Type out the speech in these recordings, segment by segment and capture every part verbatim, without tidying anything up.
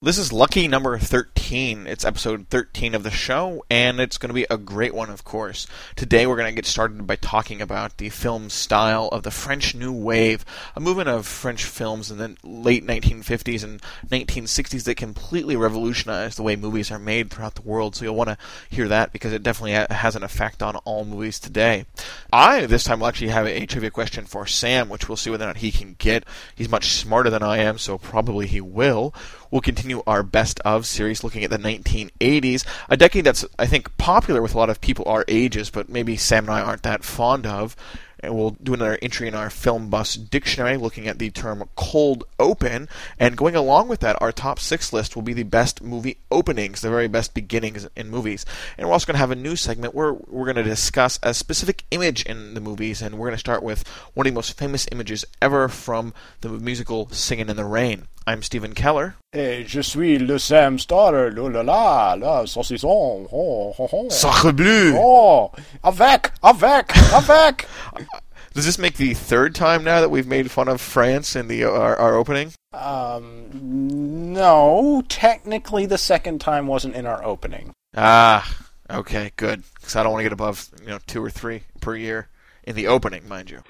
This is lucky number thirteen. It's episode thirteen of the show, and it's going to be a great one, of course. Today we're going to get started by talking about the film style of the French New Wave, a movement of French films in the late nineteen fifties and nineteen sixties that completely revolutionized the way movies are made throughout the world, so you'll want to hear that because it definitely has an effect on all movies today. I, this time, will actually have a trivia question for Sam, which we'll see whether or not he can get. He's much smarter than I am, so probably he will. We'll continue our Best Of series looking at the nineteen eighties, a decade that's, I think, popular with a lot of people our ages, but maybe Sam and I aren't that fond of. And we'll do another entry in our Film Bus Dictionary looking at the term cold open. And going along with that, our top six list will be the best movie openings, the very best beginnings in movies. And we're also going to have a new segment where we're going to discuss a specific image in the movies. And we're going to start with one of the most famous images ever from the musical Singin' in the Rain. I'm Stephen Keller. Et je suis le Sam Starter, la la la, la saucisson, oh, oh, oh. Sacre bleu! Oh, avec, avec, avec! Does this make the third time now that we've made fun of France in the our, our opening? Um, no. Technically, the second time wasn't in our opening. Ah, okay, good. Because I don't want to get above, you know, two or three per year in the opening, mind you.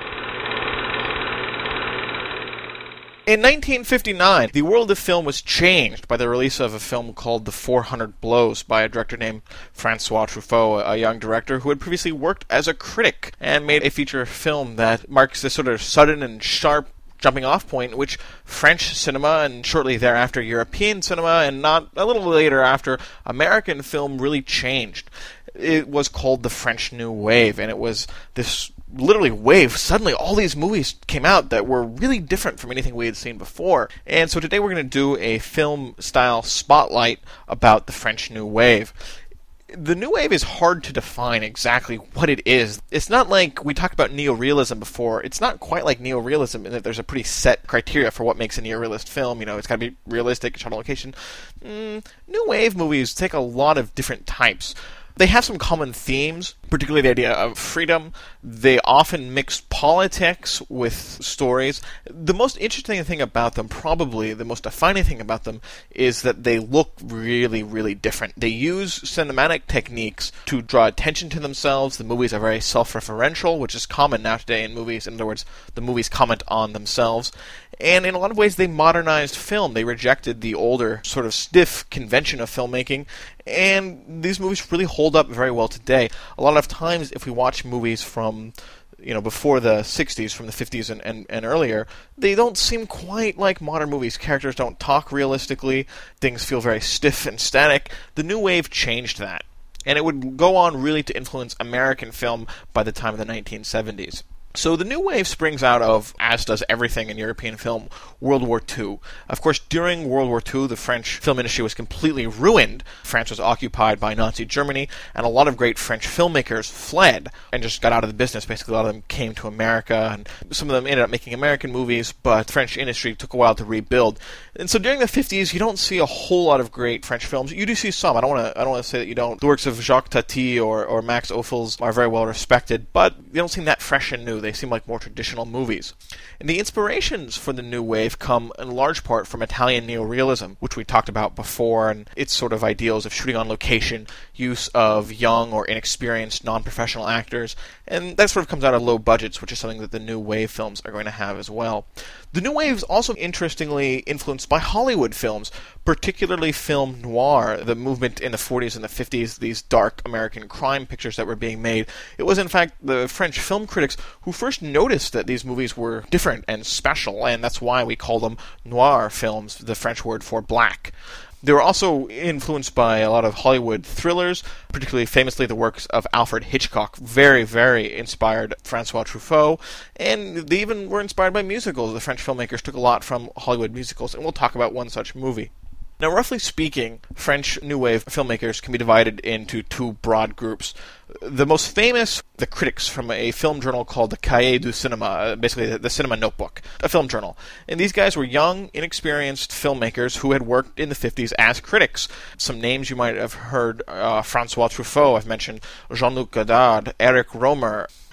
In nineteen fifty-nine, the world of film was changed by the release of a film called The four hundred Blows by a director named Francois Truffaut, a young director who had previously worked as a critic and made a feature film that marks this sort of sudden and sharp jumping off point in which French cinema and shortly thereafter European cinema and not a little later after American film really changed. It was called the French New Wave, and it was this literally wave. Suddenly all these movies came out that were really different from anything we had seen before. And so today we're going to do a film-style spotlight about the French New Wave. The New Wave is hard to define exactly what it is. It's not like we talked about neorealism before. It's not quite like neorealism in that there's a pretty set criteria for what makes a neorealist film. You know, it's got to be realistic, shot on location. Mm, New Wave movies take a lot of different types. They have some common themes, particularly the idea of freedom. They often mix politics with stories. The most interesting thing about them, probably the most defining thing about them, is that they look really, really different. They use cinematic techniques to draw attention to themselves. The movies are very self-referential, which is common now today in movies. In other words, the movies comment on themselves. And in a lot of ways, they modernized film. They rejected the older, sort of stiff convention of filmmaking. And these movies really hold up very well today. A lot of times, if we watch movies from, you know, before the sixties, from the fifties and, and, and earlier, they don't seem quite like modern movies. Characters don't talk realistically. Things feel very stiff and static. The New Wave changed that. And it would go on really to influence American film by the time of the nineteen seventies. So the New Wave springs out of, as does everything in European film, World War Two. Of course, during World War Two, the French film industry was completely ruined. France was occupied by Nazi Germany, and a lot of great French filmmakers fled and just got out of the business. Basically, a lot of them came to America, and some of them ended up making American movies, but the French industry took a while to rebuild. And so during the fifties, you don't see a whole lot of great French films. You do see some. I don't want to I don't want to say that you don't. The works of Jacques Tati or, or Max Ophüls are very well respected, but they don't seem that fresh and new. They seem like more traditional movies. And the inspirations for the New Wave come in large part from Italian neorealism, which we talked about before, and its sort of ideals of shooting on location, use of young or inexperienced non-professional actors, and that sort of comes out of low budgets, which is something that the New Wave films are going to have as well. The New Wave is also interestingly influenced by Hollywood films, particularly film noir, the movement in the forties and the fifties, these dark American crime pictures that were being made. It was, in fact, the French film critics who first noticed that these movies were different and special, and that's why we call them noir films, the French word for black. They were also influenced by a lot of Hollywood thrillers, particularly famously the works of Alfred Hitchcock. Very, very inspired Francois Truffaut. And they even were inspired by musicals. The French filmmakers took a lot from Hollywood musicals, and we'll talk about one such movie. Now, roughly speaking, French New Wave filmmakers can be divided into two broad groups. The most famous, the critics from a film journal called the Cahiers du Cinéma, basically the, the Cinema Notebook, a film journal. And these guys were young, inexperienced filmmakers who had worked in the fifties as critics. Some names you might have heard, uh, Francois Truffaut, I've mentioned, Jean-Luc Godard, Eric Rohmer.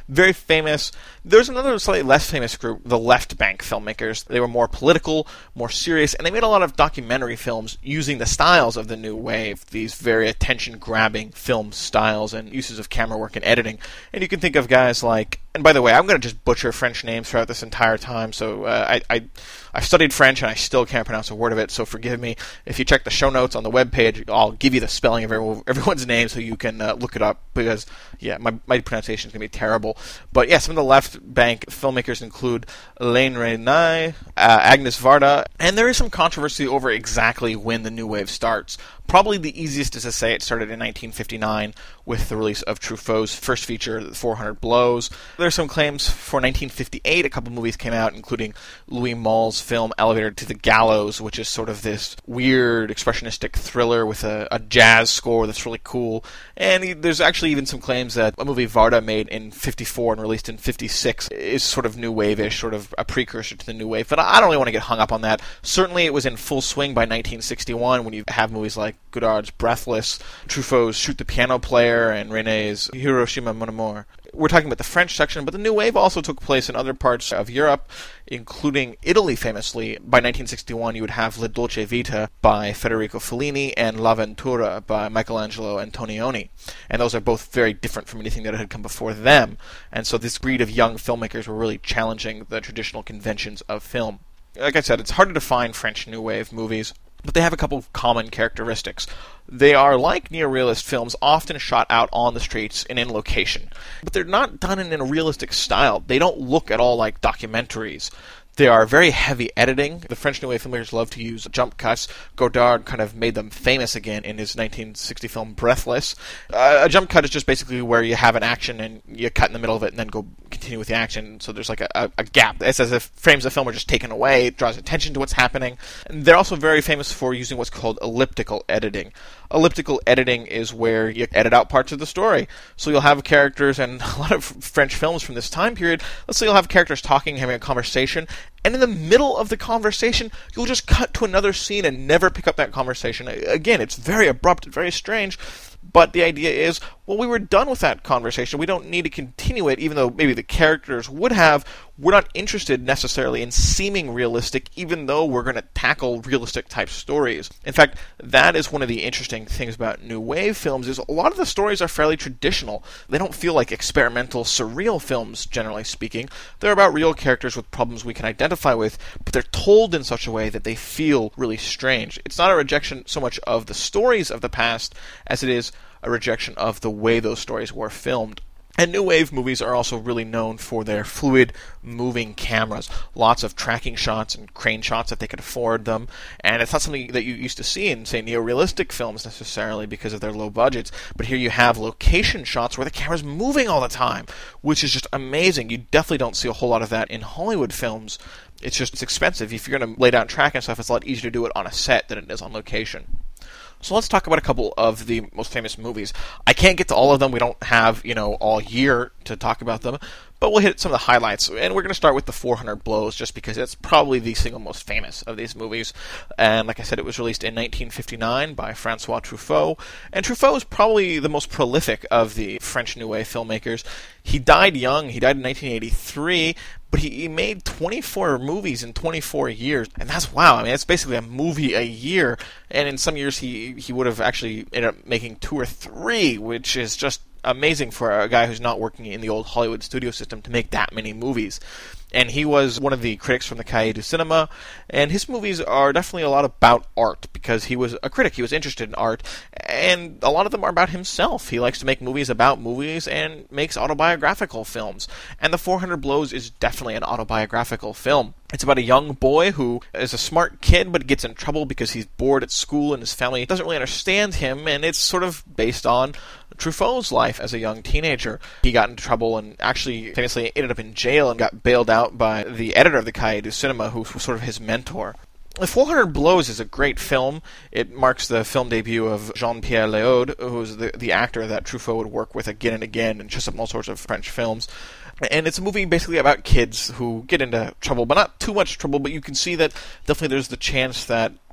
Very famous. There's another slightly less famous group, the Left Bank filmmakers. They were more political, more serious, and they made a lot of documentary films using the styles of the New Wave, these very attention-grabbing film styles and uses of camera work and editing. And you can think of guys like, and by the way, I'm going to just butcher French names throughout this entire time, so uh, I, I, I've studied French and I still can't pronounce a word of it, so forgive me. If you check the show notes on the webpage, I'll give you the spelling of everyone's name so you can uh, look it up, because, yeah, my, my pronunciation is going to be terrible. But yeah, some of the Left Bank filmmakers include Alain Resnais, uh, Agnes Varda, and there is some controversy over exactly when the New Wave starts. Probably the easiest is to say it started in nineteen fifty-nine with the release of Truffaut's first feature, The four hundred Blows. There are some claims for nineteen fifty-eight. A couple movies came out, including Louis Malle's film Elevator to the Gallows, which is sort of this weird, expressionistic thriller with a, a jazz score that's really cool. And there's actually even some claims that a movie Varda made in fifty-four and released in fifty-six is sort of new wave-ish, sort of a precursor to the new wave. But I don't really want to get hung up on that. Certainly it was in full swing by nineteen sixty-one when you have movies like Godard's Breathless, Truffaut's Shoot the Piano Player, and René's Hiroshima Mon Amour. We're talking about the French section, but the New Wave also took place in other parts of Europe, including Italy, famously. By nineteen sixty-one, you would have La Dolce Vita by Federico Fellini and L'Avventura by Michelangelo Antonioni. And those are both very different from anything that had come before them. And so this breed of young filmmakers were really challenging the traditional conventions of film. Like I said, it's hard to define French New Wave movies, but they have a couple of common characteristics. They are, like neorealist films, often shot out on the streets and in location. But they're not done in a realistic style. They don't look at all like documentaries. They are very heavy editing. The French New Wave filmmakers love to use jump cuts. Godard kind of made them famous again in his nineteen sixty film Breathless. Uh, a jump cut is just basically where you have an action and you cut in the middle of it and then go continue with the action. So there's like a, a, a gap. It's as if frames of film are just taken away. It draws attention to what's happening. And they're also very famous for using what's called elliptical editing. Elliptical editing is where you edit out parts of the story. So you'll have characters, and a lot of French films from this time period, let's say you'll have characters talking, having a conversation, and in the middle of the conversation, you'll just cut to another scene and never pick up that conversation. Again, it's very abrupt, very strange, but the idea is, well, we were done with that conversation. We don't need to continue it, even though maybe the characters would have. We're not interested necessarily in seeming realistic, even though we're going to tackle realistic type stories. In fact, that is one of the interesting things about New Wave films, is a lot of the stories are fairly traditional. They don't feel like experimental, surreal films, generally speaking. They're about real characters with problems we can identify with, but they're told in such a way that they feel really strange. It's not a rejection so much of the stories of the past as it is a rejection of the way those stories were filmed. And New Wave movies are also really known for their fluid, moving cameras. Lots of tracking shots and crane shots if they could afford them. And it's not something that you used to see in, say, neorealistic films necessarily because of their low budgets. But here you have location shots where the camera's moving all the time, which is just amazing. You definitely don't see a whole lot of that in Hollywood films. It's just it's expensive. If you're going to lay down track and stuff, it's a lot easier to do it on a set than it is on location. So let's talk about a couple of the most famous movies. I can't get to all of them. We don't have, you know, all year to talk about them. But we'll hit some of the highlights. And we're going to start with The four hundred Blows, just because it's probably the single most famous of these movies. And like I said, it was released in nineteen fifty-nine by Francois Truffaut. And Truffaut is probably the most prolific of the French New Wave filmmakers. He died young. He died in nineteen eighty-three. But he, he made twenty-four movies in twenty-four years. And that's, wow, I mean, that's basically a movie a year. And in some years, he, he would have actually ended up making two or three, which is just amazing for a guy who's not working in the old Hollywood studio system to make that many movies. And he was one of the critics from the Cahiers du Cinéma, and his movies are definitely a lot about art, because he was a critic, he was interested in art, and a lot of them are about himself. He likes to make movies about movies and makes autobiographical films. And The four hundred Blows is definitely an autobiographical film. It's about a young boy who is a smart kid but gets in trouble because he's bored at school and his family doesn't really understand him, and it's sort of based on Truffaut's life as a young teenager. He got into trouble and actually famously ended up in jail and got bailed out by the editor of the Cahiers du Cinéma, who was sort of his mentor. The four hundred Blows is a great film. It marks the film debut of Jean-Pierre Léaud, who was the, the actor that Truffaut would work with again and again and just in all sorts of French films. And it's a movie basically about kids who get into trouble, but not too much trouble, but you can see that definitely there's the chance that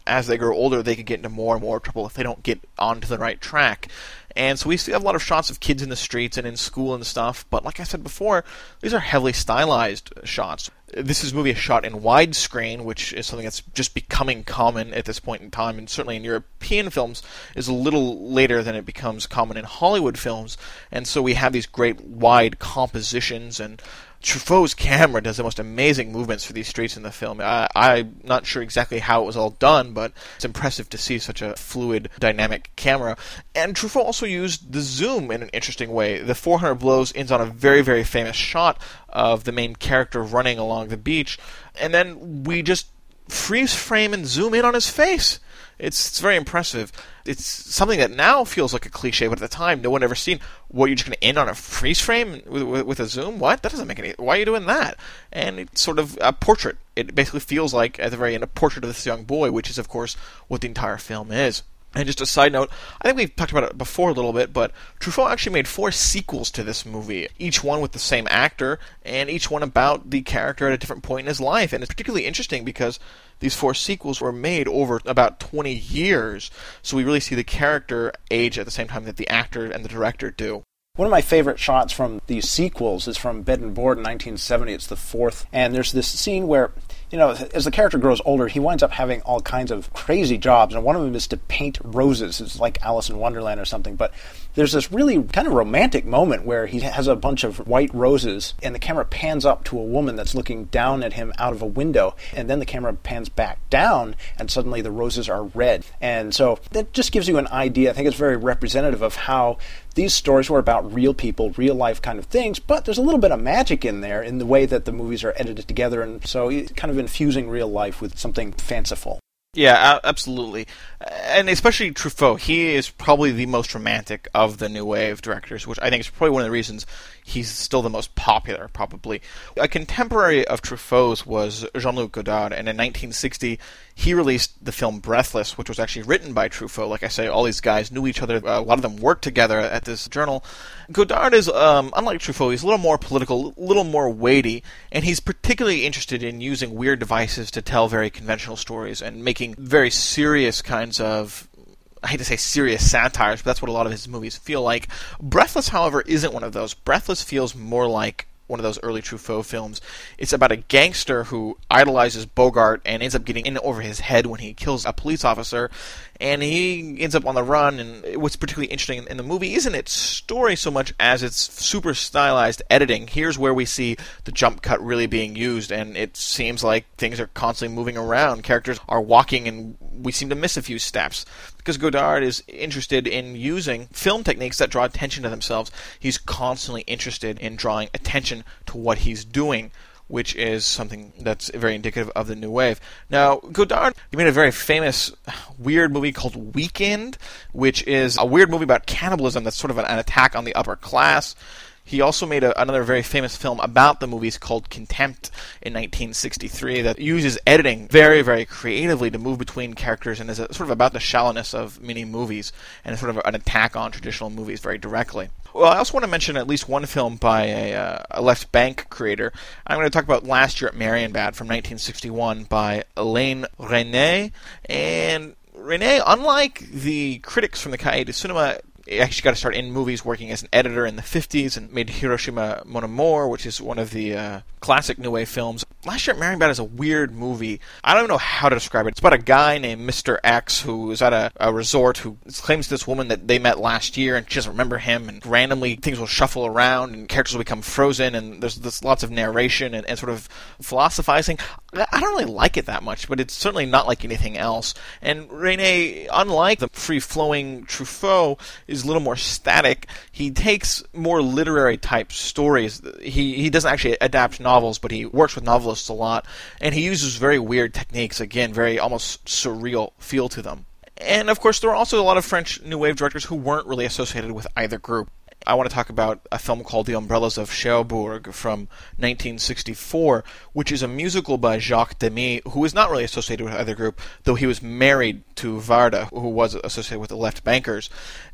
as they grow older, they could get into more and more trouble if they don't get onto the right track. And so we see a lot of shots of kids in the streets and in school and stuff, but like I said before, these are heavily stylized shots. This is a movie shot in widescreen, which is something that's just becoming common at this point in time, and certainly in European films is a little later than it becomes common in Hollywood films. And so we have these great wide compositions, and Truffaut's camera does the most amazing movements for these streets in the film. I, I'm not sure exactly how it was all done, but it's impressive to see such a fluid, dynamic camera. And Truffaut also used the zoom in an interesting way. The four hundred Blows ends on a very, very famous shot of the main character running along the beach, and then we just freeze frame and zoom in on his face. It's, it's very impressive. It's something that now feels like a cliche, but at the time, no one had ever seen. What, you're just going to end on a freeze frame with, with, with a zoom? What? That doesn't make any... Why are you doing that? And it's sort of a portrait. It basically feels like, at the very end, a portrait of this young boy, which is, of course, what the entire film is. And just a side note, I think we've talked about it before a little bit, but Truffaut actually made four sequels to this movie, each one with the same actor, and each one about the character at a different point in his life. And it's particularly interesting because these four sequels were made over about twenty years, so we really see the character age at the same time that the actor and the director do. One of my favorite shots from these sequels is from Bed and Board in nineteen seventy. It's the fourth. And there's this scene where, you know, as the character grows older, he winds up having all kinds of crazy jobs. And one of them is to paint roses. It's like Alice in Wonderland or something. But there's this really kind of romantic moment where he has a bunch of white roses, and the camera pans up to a woman that's looking down at him out of a window. And then the camera pans back down, and suddenly the roses are red. And so that just gives you an idea. I think it's very representative of how these stories were about real people, real life kind of things, but there's a little bit of magic in there in the way that the movies are edited together, and so kind of infusing real life with something fanciful. Yeah, absolutely. And especially Truffaut, he is probably the most romantic of the New Wave directors, which I think is probably one of the reasons he's still the most popular, probably. A contemporary of Truffaut's was Jean-Luc Godard, and in nineteen sixty, he released the film Breathless, which was actually written by Truffaut. Like I say, all these guys knew each other. A lot of them worked together at this journal. Godard is, um, unlike Truffaut, he's a little more political, a little more weighty, and he's particularly interested in using weird devices to tell very conventional stories and making very serious kinds of, I hate to say serious satires, but that's what a lot of his movies feel like. Breathless, however, isn't one of those. Breathless feels more like one of those early Truffaut films. It's about a gangster who idolizes Bogart and ends up getting in over his head when he kills a police officer, and he ends up on the run. And what's particularly interesting in the movie isn't its story so much as its super stylized editing. Here's where we see the jump cut really being used, and it seems like things are constantly moving around. Characters are walking, and we seem to miss a few steps. Because Godard is interested in using film techniques that draw attention to themselves. He's constantly interested in drawing attention to what he's doing, which is something that's very indicative of the New Wave. Now, Godard, he made a very famous weird movie called Weekend, which is a weird movie about cannibalism that's sort of an, an attack on the upper class. He also made a, another very famous film about the movies called Contempt in nineteen sixty-three that uses editing very, very creatively to move between characters and is a, sort of about the shallowness of mini movies and sort of an attack on traditional movies very directly. Well, I also want to mention at least one film by a, uh, a Left Bank creator. I'm going to talk about Last Year at Marienbad from nineteen sixty-one by Alain Resnais. And Resnais, unlike the critics from the Cahiers du Cinema, he actually got to start in movies working as an editor in the fifties and made Hiroshima Mon Amour, which is one of the uh, classic New Wave films. Last Year at Marienbad is a weird movie. I don't even know how to describe it. It's about a guy named Mister X who is at a, a resort who claims to this woman that they met last year and she doesn't remember him, and randomly things will shuffle around and characters will become frozen, and there's, there's lots of narration and, and sort of philosophizing. I don't really like it that much, but it's certainly not like anything else. And Resnais, unlike the free-flowing Truffaut, is a little more static. He takes more literary-type stories. He he doesn't actually adapt novels, but he works with novelists a lot, and he uses very weird techniques, again, very almost surreal feel to them. And, of course, there are also a lot of French New Wave directors who weren't really associated with either group. I want to talk about a film called The Umbrellas of Cherbourg from nineteen sixty-four, which is a musical by Jacques Demy, who is not really associated with either group, though he was married to Varda, who was associated with the Left Bankers.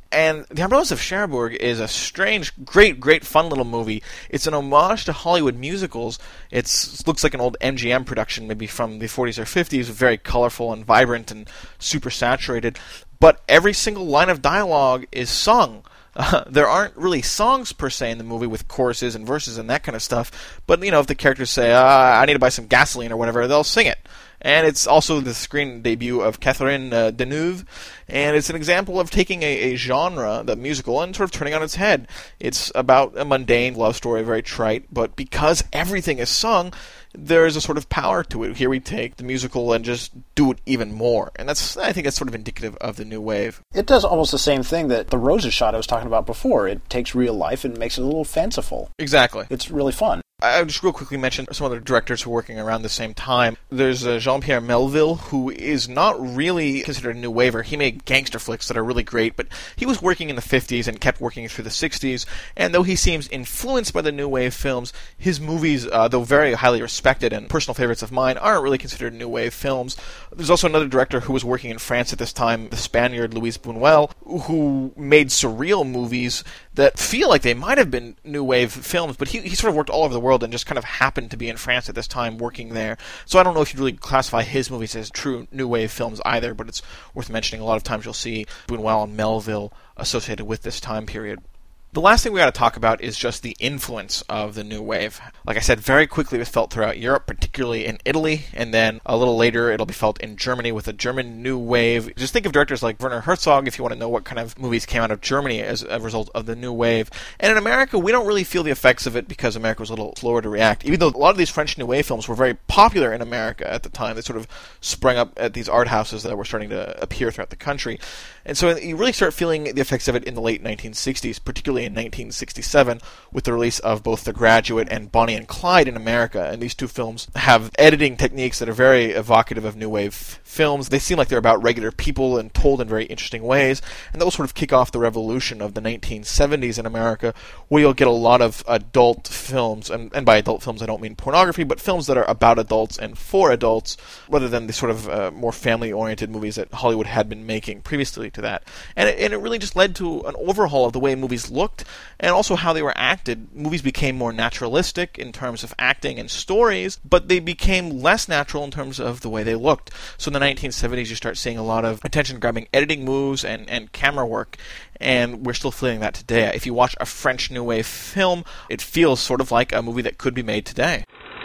And The Umbrellas of Cherbourg is a strange, great, great, fun little movie. It's an homage to Hollywood musicals. It's, it looks like an old M G M production, maybe from the forties or fifties, very colorful and vibrant and super saturated. But every single line of dialogue is sung. Uh, there aren't really songs per se in the movie with choruses and verses and that kind of stuff. But, you know, if the characters say, uh, I need to buy some gasoline or whatever, they'll sing it. And it's also the screen debut of Catherine uh, Deneuve, and it's an example of taking a, a genre, the musical, and sort of turning on its head. It's about a mundane love story, very trite, but because everything is sung, there is a sort of power to it. Here we take the musical and just do it even more. And that's, I think that's sort of indicative of the new wave. It does almost the same thing that The Roses shot I was talking about before. It takes real life and makes it a little fanciful. Exactly. It's really fun. I'll just real quickly mention some other directors who are working around the same time. There's uh, Jean-Pierre Melville, who is not really considered a new waver. He made gangster flicks that are really great, but he was working in the fifties and kept working through the sixties, and though he seems influenced by the new wave films, his movies, uh, though very highly respected and personal favorites of mine, aren't really considered new wave films. There's also another director who was working in France at this time, the Spaniard Luis Buñuel, who made surreal movies that feel like they might have been new wave films, but he, he sort of worked all over the world and just kind of happened to be in France at this time working there. So I don't know if you'd really classify his movies as true new wave films either, but it's worth mentioning. A lot of times you'll see Buñuel and Melville associated with this time period. The last thing we got to talk about is just the influence of the new wave. Like I said, very quickly it was felt throughout Europe, particularly in Italy, and then a little later it'll be felt in Germany with a German new wave. Just think of directors like Werner Herzog if you want to know what kind of movies came out of Germany as a result of the new wave. And in America, we don't really feel the effects of it because America was a little slower to react. Even though a lot of these French new wave films were very popular in America at the time, they sort of sprang up at these art houses that were starting to appear throughout the country. And so you really start feeling the effects of it in the late nineteen sixties, particularly in nineteen sixty-seven, with the release of both The Graduate and Bonnie and Clyde in America. And these two films have editing techniques that are very evocative of new wave films. They seem like they're about regular people and told in very interesting ways. And that will sort of kick off the revolution of the nineteen seventies in America, where you'll get a lot of adult films. And, and by adult films, I don't mean pornography, but films that are about adults and for adults, rather than the sort of uh, more family-oriented movies that Hollywood had been making previously to that. And it, and it really just led to an overhaul of the way movies looked and also how they were acted. Movies became more naturalistic in terms of acting and stories, but they became less natural in terms of the way they looked. So in the nineteen seventies, you start seeing a lot of attention-grabbing editing moves and, and camera work, and we're still feeling that today. If you watch a French New Wave film, it feels sort of like a movie that could be made today.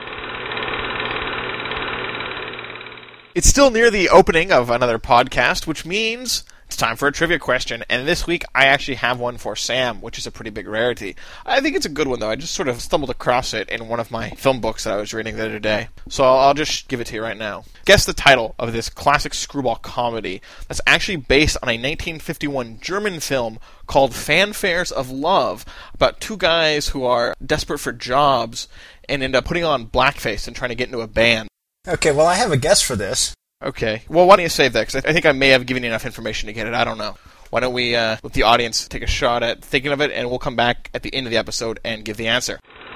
It's still near the opening of another podcast, which means it's time for a trivia question, and this week I actually have one for Sam, which is a pretty big rarity. I think it's a good one, though. I just sort of stumbled across it in one of my film books that I was reading the other day. So I'll, I'll just give it to you right now. Guess the title of this classic screwball comedy that's actually based on a nineteen fifty-one German film called Fanfares of Love, about two guys who are desperate for jobs and end up putting on blackface and trying to get into a band. Okay, well, I have a guess for this. Okay. Well, why don't you save that? Because I think I may have given you enough information to get it. I don't know. Why don't we uh, let the audience take a shot at thinking of it, and we'll come back at the end of the episode and give the answer.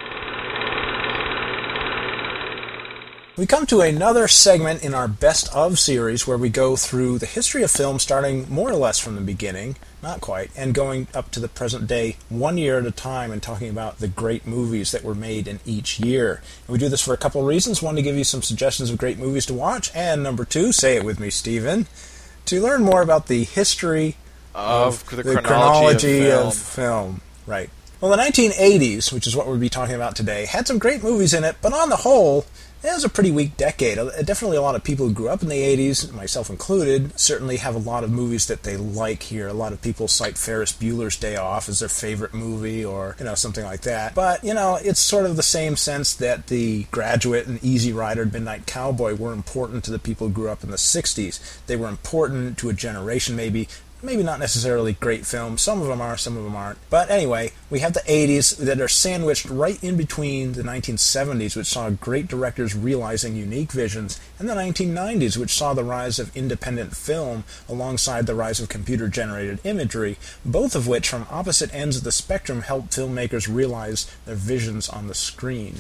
We come to another segment in our Best Of series where we go through the history of film starting more or less from the beginning, not quite, and going up to the present day one year at a time and talking about the great movies that were made in each year. And we do this for a couple of reasons. One, to give you some suggestions of great movies to watch, and number two, say it with me, Stephen, to learn more about the history of, of the, the chronology, chronology of, film. of film. Right. Well, the nineteen eighties, which is what we'll be talking about today, had some great movies in it, but on the whole, it was a pretty weak decade. Definitely a lot of people who grew up in the eighties, myself included, certainly have a lot of movies that they like here. A lot of people cite Ferris Bueller's Day Off as their favorite movie or, you know, something like that. But, you know, it's sort of the same sense that The Graduate and Easy Rider and Midnight Cowboy were important to the people who grew up in the sixties. They were important to a generation, maybe. Maybe not necessarily great films. Some of them are, some of them aren't. But anyway, we have the eighties that are sandwiched right in between the nineteen seventies, which saw great directors realizing unique visions, and the nineteen nineties, which saw the rise of independent film alongside the rise of computer-generated imagery, both of which, from opposite ends of the spectrum, helped filmmakers realize their visions on the screen.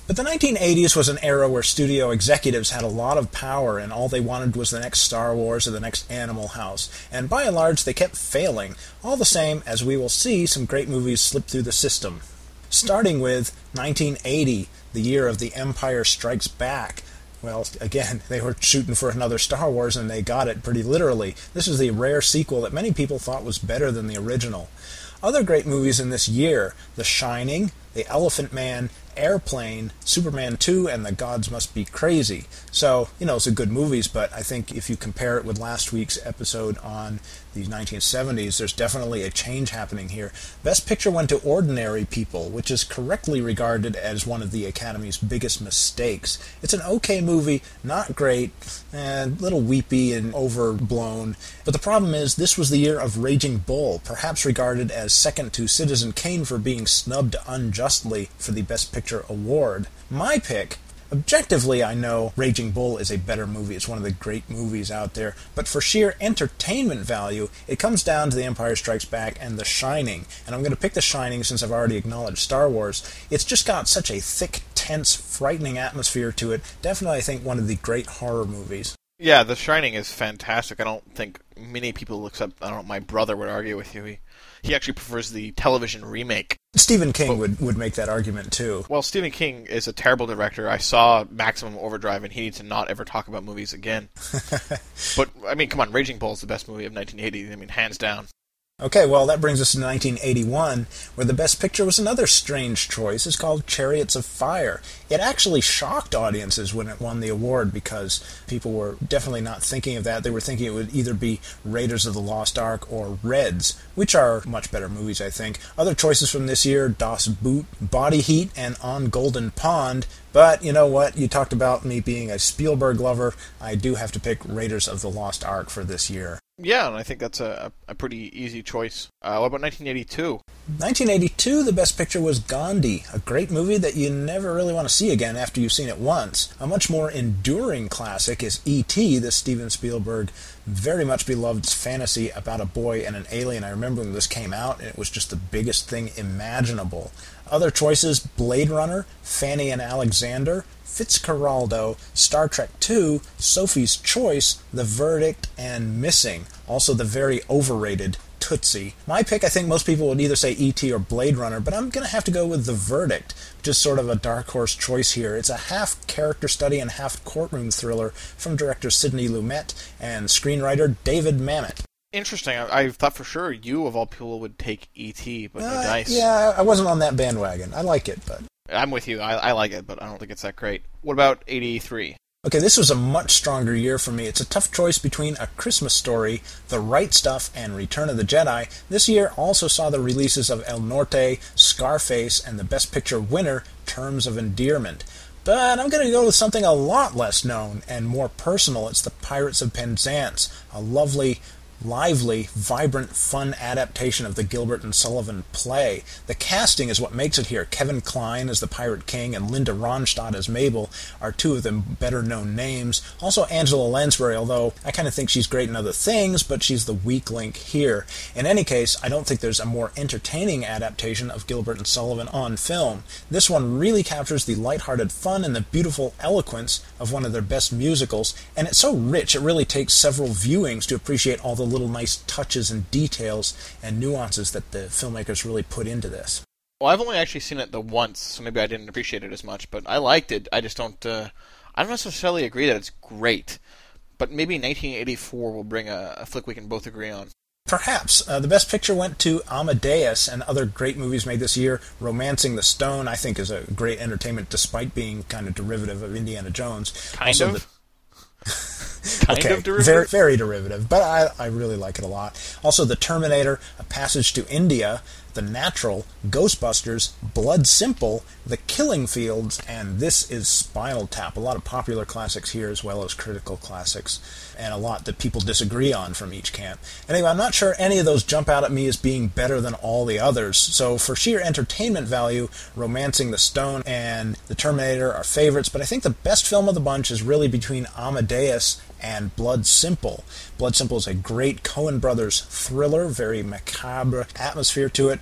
But the nineteen eighties was an era where studio executives had a lot of power and all they wanted was the next Star Wars or the next Animal House. And by and large, they kept failing. All the same, as we will see, some great movies slip through the system. Starting with nineteen eighty, the year of The Empire Strikes Back. Well, again, they were shooting for another Star Wars and they got it pretty literally. This is the rare sequel that many people thought was better than the original. Other great movies in this year: The Shining, The Elephant Man, Airplane, Superman two, and The Gods Must Be Crazy. So, you know, it's a good movies, but I think if you compare it with last week's episode on the nineteen seventies, there's definitely a change happening here. Best Picture went to Ordinary People, which is correctly regarded as one of the Academy's biggest mistakes. It's an okay movie, not great, and a little weepy and overblown. But the problem is, this was the year of Raging Bull, perhaps regarded as second to Citizen Kane for being snubbed unjustly for the Best Picture award. My pick, objectively, I know Raging Bull is a better movie. It's one of the great movies out there. But for sheer entertainment value, it comes down to The Empire Strikes Back and The Shining. And I'm going to pick The Shining since I've already acknowledged Star Wars. It's just got such a thick, tense, frightening atmosphere to it. Definitely, I think, one of the great horror movies. Yeah, The Shining is fantastic. I don't think many people, except, I don't know, my brother would argue with you. He, he actually prefers the television remake. Stephen King but, would, would make that argument, too. Well, Stephen King is a terrible director. I saw Maximum Overdrive, and he needs to not ever talk about movies again. But, I mean, come on, Raging Bull is the best movie of nineteen eighty. I mean, hands down. Okay, well, that brings us to nineteen eighty-one, where the Best Picture was another strange choice. It's called Chariots of Fire. It actually shocked audiences when it won the award because people were definitely not thinking of that. They were thinking it would either be Raiders of the Lost Ark or Reds, which are much better movies, I think. Other choices from this year: Das Boot, Body Heat, and On Golden Pond. But you know what? You talked about me being a Spielberg lover. I do have to pick Raiders of the Lost Ark for this year. Yeah, and I think that's a, a pretty easy choice. Uh, what about nineteen eighty-two? nineteen eighty-two, the Best Picture was Gandhi, a great movie that you never really want to see again after you've seen it once. A much more enduring classic is E T, the Steven Spielberg very much beloved fantasy about a boy and an alien. I remember when this came out, and it was just the biggest thing imaginable. Other choices: Blade Runner, Fanny and Alexander, Fitzcarraldo, Star Trek two, Sophie's Choice, The Verdict, and Missing. Also the very overrated Tootsie. My pick, I think most people would either say E T or Blade Runner, but I'm going to have to go with The Verdict, which is sort of a dark horse choice here. It's a half character study and half courtroom thriller from director Sidney Lumet and screenwriter David Mamet. Interesting. I, I thought for sure you, of all people, would take E T, but no uh, dice. Yeah, I wasn't on that bandwagon. I like it, but... I'm with you. I, I like it, but I don't think it's that great. What about eighty-three? Okay, this was a much stronger year for me. It's a tough choice between A Christmas Story, The Right Stuff, and Return of the Jedi. This year also saw the releases of El Norte, Scarface, and the Best Picture winner, Terms of Endearment. But I'm going to go with something a lot less known and more personal. It's The Pirates of Penzance, a lovely, lively, vibrant, fun adaptation of the Gilbert and Sullivan play. The casting is what makes it here. Kevin Kline as the Pirate King and Linda Ronstadt as Mabel are two of the better-known names. Also Angela Lansbury, although I kind of think she's great in other things, but she's the weak link here. In any case, I don't think there's a more entertaining adaptation of Gilbert and Sullivan on film. This one really captures the lighthearted fun and the beautiful eloquence of one of their best musicals, and it's so rich it really takes several viewings to appreciate all the little nice touches and details and nuances that the filmmakers really put into this. Well, I've only actually seen it the once, so maybe I didn't appreciate it as much, but I liked it. I just don't, uh, I don't necessarily agree that it's great. But maybe nineteen eighty-four will bring a, a flick we can both agree on. Perhaps. Uh, the Best Picture went to Amadeus, and other great movies made this year. Romancing the Stone, I think, is a great entertainment despite being kind of derivative of Indiana Jones. Kind also, of? The kind okay, of derivative? Very, very derivative, but I, I really like it a lot. Also, The Terminator, A Passage to India, The Natural, Ghostbusters, Blood Simple, The Killing Fields, and This Is Spinal Tap. A lot of popular classics here as well as critical classics, and a lot that people disagree on from each camp. Anyway, I'm not sure any of those jump out at me as being better than all the others, so for sheer entertainment value, Romancing the Stone and The Terminator are favorites, but I think the best film of the bunch is really between Amadeus and Blood Simple. Blood Simple is a great Coen Brothers thriller, very macabre atmosphere to it.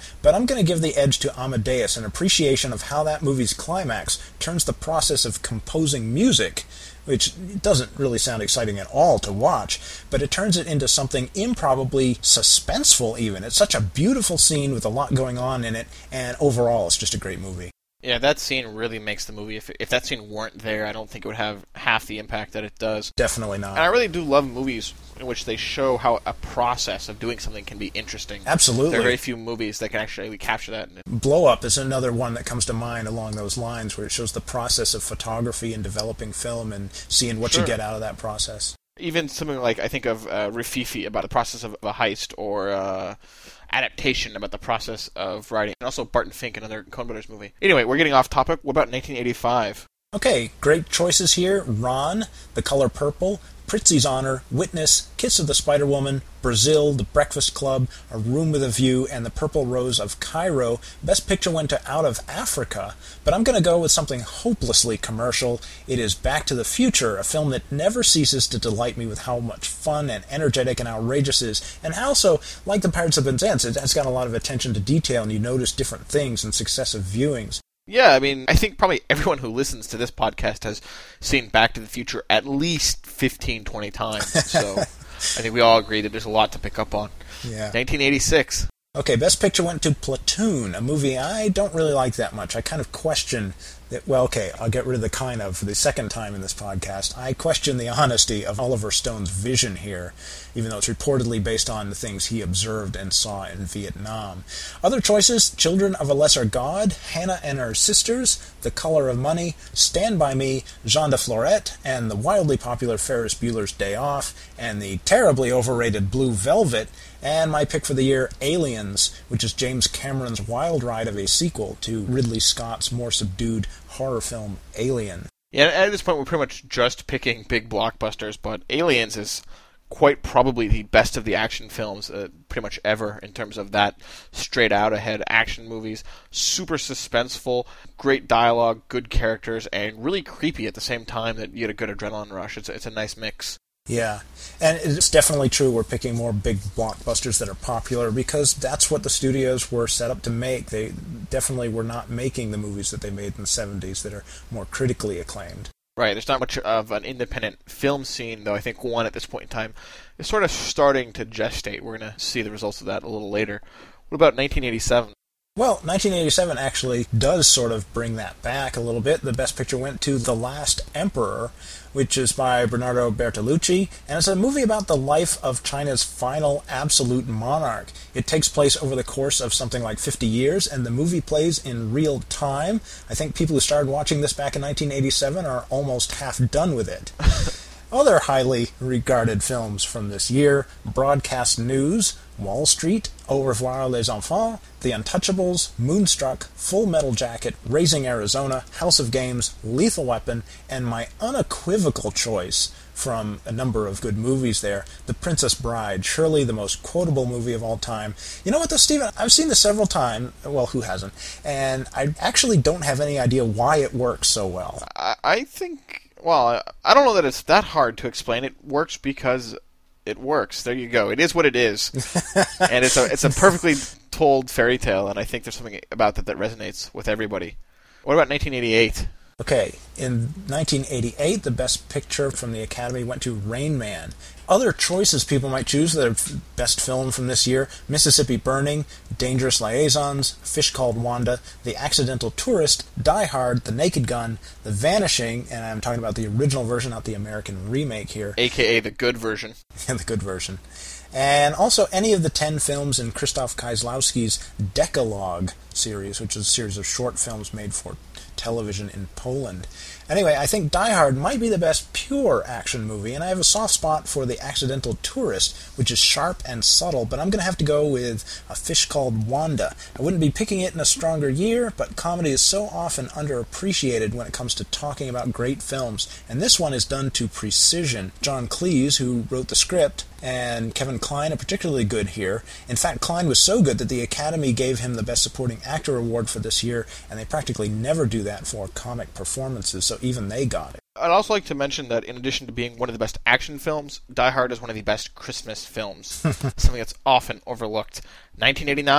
but I'm going to give the edge to Amadeus, an appreciation of how that movie's climax turns the process of composing music, which doesn't really sound exciting at all to watch, but it turns it into something improbably suspenseful even. It's such a beautiful scene with a lot going on in it, and overall it's just a great movie. Yeah, that scene really makes the movie. If if that scene weren't there, I don't think it would have half the impact that it does. Definitely not. And I really do love movies in which they show how a process of doing something can be interesting. Absolutely. There are very few movies that can actually capture that. Blow Up is another one that comes to mind along those lines, where it shows the process of photography and developing film and seeing what Sure. you get out of that process. Even something like, I think of uh, Rififi, about the process of a heist, or uh, Adaptation, about the process of writing, and also Barton Fink, another Coen Brothers movie. Anyway, we're getting off topic. What about nineteen eighty-five? Okay, great choices here. Ron, The Color Purple, Prizzi's Honor, Witness, Kiss of the Spider Woman, Brazil, The Breakfast Club, A Room with a View, and The Purple Rose of Cairo. Best Picture went to Out of Africa, but I'm going to go with something hopelessly commercial. It is Back to the Future, a film that never ceases to delight me with how much fun and energetic and outrageous it is, and how also, like the Pirates of Penzance, it has got a lot of attention to detail, and you notice different things in successive viewings. Yeah, I mean, I think probably everyone who listens to this podcast has seen Back to the Future at least fifteen, twenty times. So I think we all agree that there's a lot to pick up on. Yeah. nineteen eighty-six. Okay, Best Picture went to Platoon, a movie I don't really like that much. I kind of question that, well, okay, I'll get rid of the kind of for the second time in this podcast. I question the honesty of Oliver Stone's vision here, even though it's reportedly based on the things he observed and saw in Vietnam. Other choices, Children of a Lesser God, Hannah and Her Sisters, The Color of Money, Stand By Me, Jean de Florette, and the wildly popular Ferris Bueller's Day Off, and the terribly overrated Blue Velvet, and my pick for the year, Aliens, which is James Cameron's wild ride of a sequel to Ridley Scott's more subdued horror film Alien. Yeah, at this point we're pretty much just picking big blockbusters, but Aliens is quite probably the best of the action films uh, pretty much ever in terms of that straight out ahead action movies. Super suspenseful, great dialogue, good characters, and really creepy at the same time that you get a good adrenaline rush. It's, it's a nice mix. Yeah, and it's definitely true we're picking more big blockbusters that are popular because that's what the studios were set up to make. They definitely were not making the movies that they made in the seventies that are more critically acclaimed. Right, there's not much of an independent film scene, though I think one at this point in time is sort of starting to gestate. We're going to see the results of that a little later. What about nineteen eighty-seven? Well, nineteen eighty-seven actually does sort of bring that back a little bit. The Best Picture went to The Last Emperor, which is by Bernardo Bertolucci, and it's a movie about the life of China's final absolute monarch. It takes place over the course of something like fifty years, and the movie plays in real time. I think people who started watching this back in nineteen eighty-seven are almost half done with it. Other highly regarded films from this year, Broadcast News, Wall Street, Au revoir les enfants, The Untouchables, Moonstruck, Full Metal Jacket, Raising Arizona, House of Games, Lethal Weapon, and my unequivocal choice from a number of good movies there, The Princess Bride, surely the most quotable movie of all time. You know what though, Stephen? I've seen this several times, well, who hasn't? And I actually don't have any idea why it works so well. I, I think... Well, I don't know that it's that hard to explain. It works because it works. There you go. It is what it is. And it's a it's a perfectly told fairy tale, and I think there's something about that that resonates with everybody. What about nineteen eighty-eight? Okay, in nineteen eighty-eight, the Best Picture from the Academy went to Rain Man. Other choices people might choose for their best film from this year, Mississippi Burning, Dangerous Liaisons, Fish Called Wanda, The Accidental Tourist, Die Hard, The Naked Gun, The Vanishing, and I'm talking about the original version, not the American remake here. A K A the good version. Yeah, the good version. And also any of the ten films in Krzysztof Kieślowski's Decalogue series, which is a series of short films made for television in Poland. Anyway, I think Die Hard might be the best pure action movie, and I have a soft spot for The Accidental Tourist, which is sharp and subtle, but I'm going to have to go with A Fish Called Wanda. I wouldn't be picking it in a stronger year, but comedy is so often underappreciated when it comes to talking about great films, and this one is done to precision. John Cleese, who wrote the script, and Kevin Kline are particularly good here. In fact, Kline was so good that the Academy gave him the Best Supporting Actor award for this year, and they practically never do that for comic performances, so even they got it. I'd also like to mention that in addition to being one of the best action films, Die Hard is one of the best Christmas films, something that's often overlooked. nineteen eighty-nine.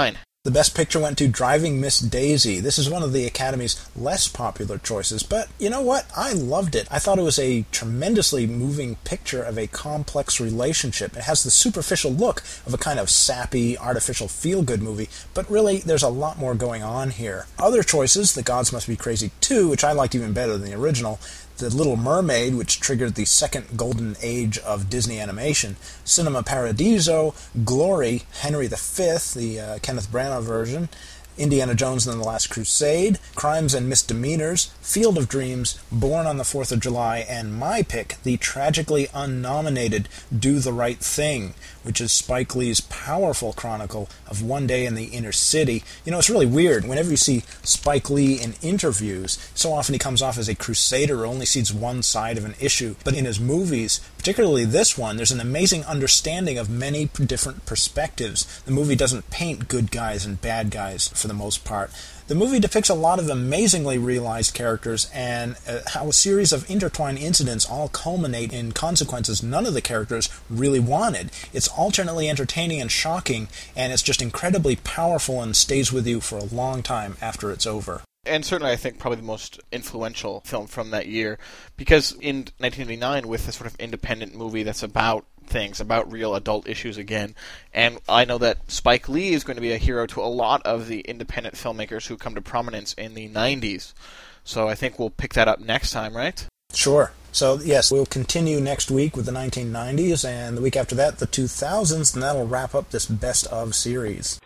The Best Picture went to Driving Miss Daisy. This is one of the Academy's less popular choices, but you know what? I loved it. I thought it was a tremendously moving picture of a complex relationship. It has the superficial look of a kind of sappy, artificial feel-good movie, but really there's a lot more going on here. Other choices, The Gods Must Be Crazy two, which I liked even better than the original, The Little Mermaid, which triggered the second golden age of Disney animation, Cinema Paradiso, Glory, Henry the Fifth, the uh, Kenneth Branagh version, Indiana Jones and the Last Crusade, Crimes and Misdemeanors, Field of Dreams, Born on the Fourth of July, and my pick, the tragically unnominated Do the Right Thing, which is Spike Lee's powerful chronicle of one day in the inner city. You know, it's really weird. Whenever you see Spike Lee in interviews, so often he comes off as a crusader who only sees one side of an issue. But in his movies, particularly this one, there's an amazing understanding of many different perspectives. The movie doesn't paint good guys and bad guys for the most part. The movie depicts a lot of amazingly realized characters and uh, how a series of intertwined incidents all culminate in consequences none of the characters really wanted. It's alternately entertaining and shocking, and it's just incredibly powerful and stays with you for a long time after it's over. And certainly, I think, probably the most influential film from that year, because in nineteen eighty-nine, with a sort of independent movie that's about things, about real adult issues again, and I know that Spike Lee is going to be a hero to a lot of the independent filmmakers who come to prominence in the nineties. So I think we'll pick that up next time, right? Sure. So, yes, we'll continue next week with the nineteen nineties, and the week after that, the two thousands, and that'll wrap up this Best Of series.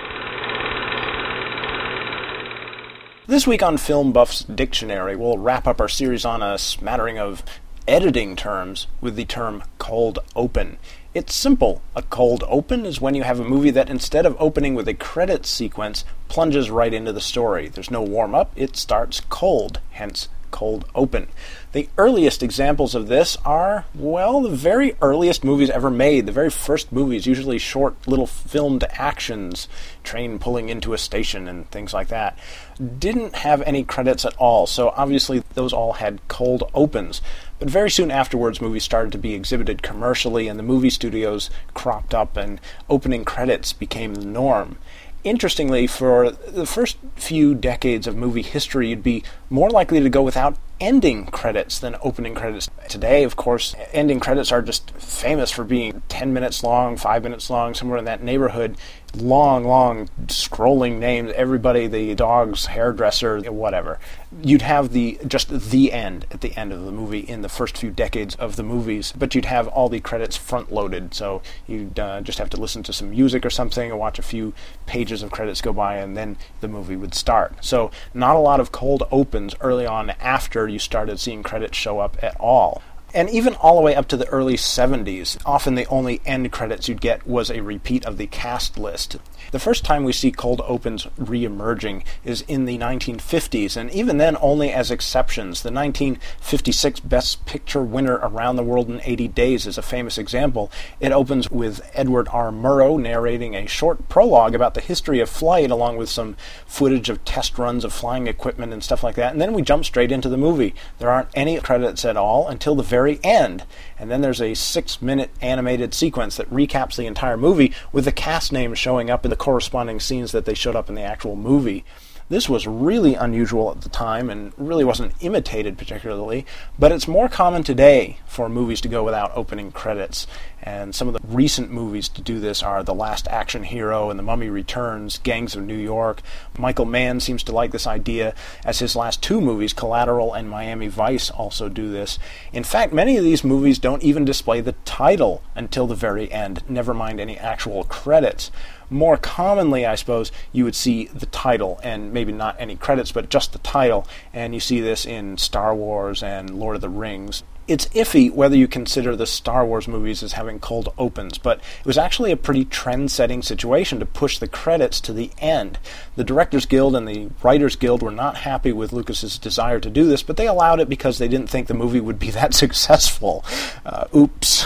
This week on Film Buff's Dictionary, we'll wrap up our series on a smattering of editing terms with the term cold open. It's simple. A cold open is when you have a movie that, instead of opening with a credits sequence, plunges right into the story. There's no warm-up. It starts cold, hence cold open. The earliest examples of this are, well, the very earliest movies ever made. The very first movies, usually short little filmed actions, train pulling into a station and things like that, didn't have any credits at all. So obviously those all had cold opens. But very soon afterwards, movies started to be exhibited commercially, and the movie studios cropped up, and opening credits became the norm. Interestingly, for the first few decades of movie history, you'd be more likely to go without ending credits than opening credits. Today, of course, ending credits are just famous for being ten minutes long, five minutes long, somewhere in that neighborhood. Long, long, scrolling names, everybody, the dog's hairdresser, whatever. You'd have the just the end at the end of the movie in the first few decades of the movies, but you'd have all the credits front-loaded, so you'd uh, just have to listen to some music or something, or watch a few pages of credits go by, and then the movie would start. So not a lot of cold opens early on after you started seeing credits show up at all. And even all the way up to the early seventies, often the only end credits you'd get was a repeat of the cast list. The first time we see cold opens re-emerging is in the nineteen fifties, and even then only as exceptions. The nineteen fifty-six Best Picture winner Around the World in eighty days is a famous example. It opens with Edward R. Murrow narrating a short prologue about the history of flight, along with some footage of test runs of flying equipment and stuff like that, and then we jump straight into the movie. There aren't any credits at all until the very very end, and then there's a six-minute animated sequence that recaps the entire movie with the cast names showing up in the corresponding scenes that they showed up in the actual movie. This was really unusual at the time and really wasn't imitated particularly, but it's more common today for movies to go without opening credits. And some of the recent movies to do this are The Last Action Hero and The Mummy Returns, Gangs of New York. Michael Mann seems to like this idea, as his last two movies, Collateral and Miami Vice, also do this. In fact, many of these movies don't even display the title until the very end, never mind any actual credits. More commonly, I suppose, you would see the title, and maybe not any credits, but just the title, and you see this in Star Wars and Lord of the Rings. It's iffy whether you consider the Star Wars movies as having cold opens, but it was actually a pretty trend-setting situation to push the credits to the end. The Directors Guild and the Writers Guild were not happy with Lucas's desire to do this, but they allowed it because they didn't think the movie would be that successful. Uh, oops.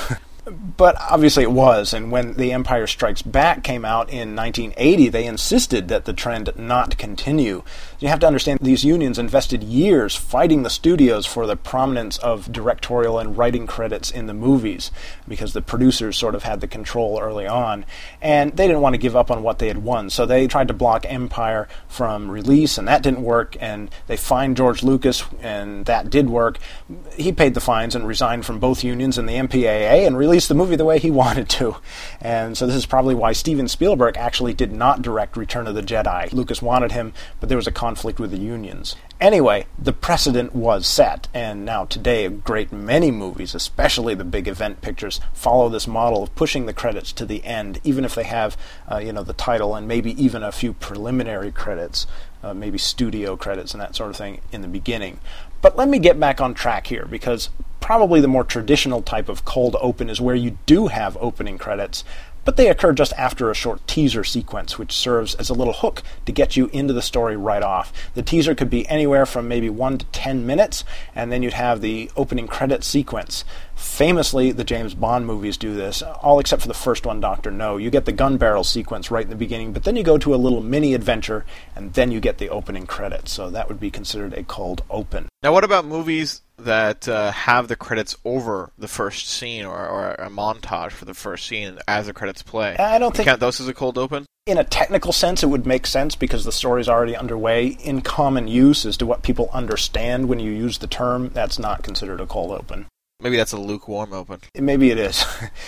But obviously it was, and when The Empire Strikes Back came out in nineteen eighty, they insisted that the trend not continue. You have to understand these unions invested years fighting the studios for the prominence of directorial and writing credits in the movies, because the producers sort of had the control early on, and they didn't want to give up on what they had won, so they tried to block Empire from release, and that didn't work, and they fined George Lucas, and that did work. He paid the fines and resigned from both unions and the M P A A, and released the movie the way he wanted to. And so this is probably why Steven Spielberg actually did not direct Return of the Jedi. Lucas wanted him, but there was a conflict with the unions. Anyway, the precedent was set, and now today a great many movies, especially the big event pictures, follow this model of pushing the credits to the end, even if they have, uh, you know, the title and maybe even a few preliminary credits, uh, maybe studio credits and that sort of thing in the beginning. But let me get back on track here, because probably the more traditional type of cold open is where you do have opening credits, but they occur just after a short teaser sequence, which serves as a little hook to get you into the story right off. The teaser could be anywhere from maybe one to ten minutes, and then you'd have the opening credit sequence. Famously, the James Bond movies do this, all except for the first one, Doctor No. You get the gun barrel sequence right in the beginning, but then you go to a little mini adventure, and then you get the opening credits. So that would be considered a cold open. Now, what about movies that uh, have the credits over the first scene, or, or a montage for the first scene as the credits play? I don't you think... count those as a cold open? In a technical sense, it would make sense because the story's already underway. In common use, as to what people understand when you use the term, that's not considered a cold open. Maybe that's a lukewarm open. Maybe it is.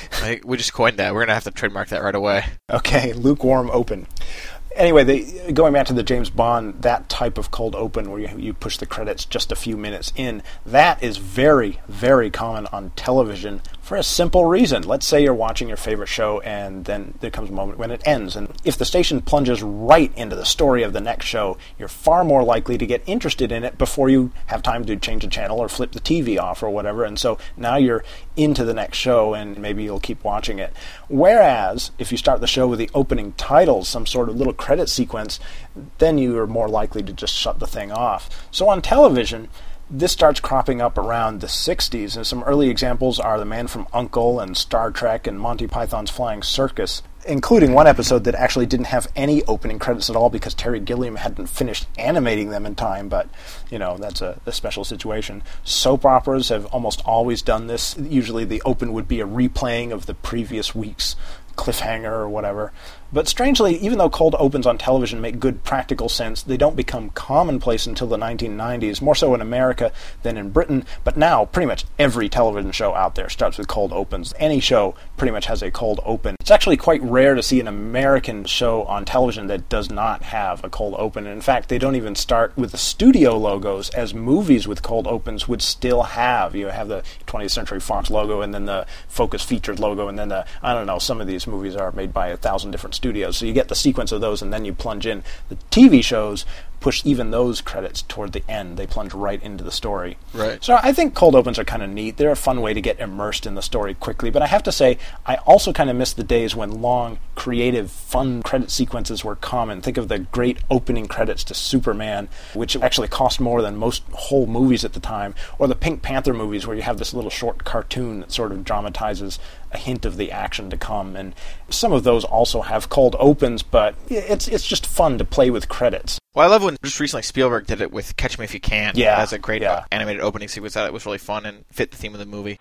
We just coined that. We're going to have to trademark that right away. Okay, lukewarm open. Anyway, they, going back to the James Bond, that type of cold open where you, you push the credits just a few minutes in, that is very, very common on television for a simple reason. Let's say you're watching your favorite show and then there comes a moment when it ends. And if the station plunges right into the story of the next show, you're far more likely to get interested in it before you have time to change the channel or flip the T V off or whatever. And so now you're into the next show and maybe you'll keep watching it. Whereas if you start the show with the opening titles, some sort of little credit sequence, then you are more likely to just shut the thing off. So on television, this starts cropping up around the sixties, and some early examples are The Man from U N C L E and Star Trek and Monty Python's Flying Circus, including one episode that actually didn't have any opening credits at all because Terry Gilliam hadn't finished animating them in time, but, you know, that's a, a special situation. Soap operas have almost always done this. Usually the open would be a replaying of the previous week's cliffhanger or whatever. But strangely, even though cold opens on television make good practical sense, they don't become commonplace until the nineteen nineties, more so in America than in Britain. But now, pretty much every television show out there starts with cold opens. Any show pretty much has a cold open. It's actually quite rare to see an American show on television that does not have a cold open. And in fact, they don't even start with the studio logos, as movies with cold opens would still have. You have the twentieth Century Fox logo, and then the Focus Features logo, and then the, I don't know, some of these movies are made by a thousand different studios, so you get the sequence of those and then you plunge in. The T V shows push even those credits toward the end. They plunge right into the story. Right. So I think cold opens are kind of neat. They're a fun way to get immersed in the story quickly, but I have to say, I also kind of miss the days when long, creative, fun credit sequences were common. Think of the great opening credits to Superman, which actually cost more than most whole movies at the time, or the Pink Panther movies where you have this little short cartoon that sort of dramatizes a hint of the action to come. And some of those also have cold opens, but it's it's just fun to play with credits. Well, I love when just recently Spielberg did it with Catch Me If You Can. Yeah. As a great yeah. uh, animated opening sequence. That was really fun and fit the theme of the movie.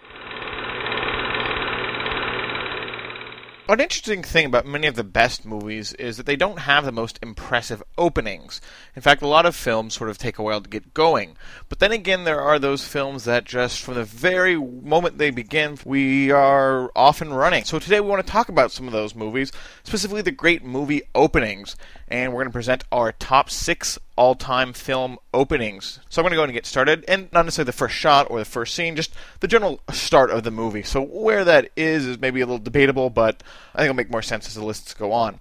One interesting thing about many of the best movies is that they don't have the most impressive openings. In fact, a lot of films sort of take a while to get going. But then again, there are those films that just from the very moment they begin, we are off and running. So today we want to talk about some of those movies, specifically the great movie openings. And we're going to present our top six all-time film openings. So I'm going to go ahead and get started, and not necessarily the first shot or the first scene, just the general start of the movie. So where that is is maybe a little debatable, but I think it'll make more sense as the lists go on.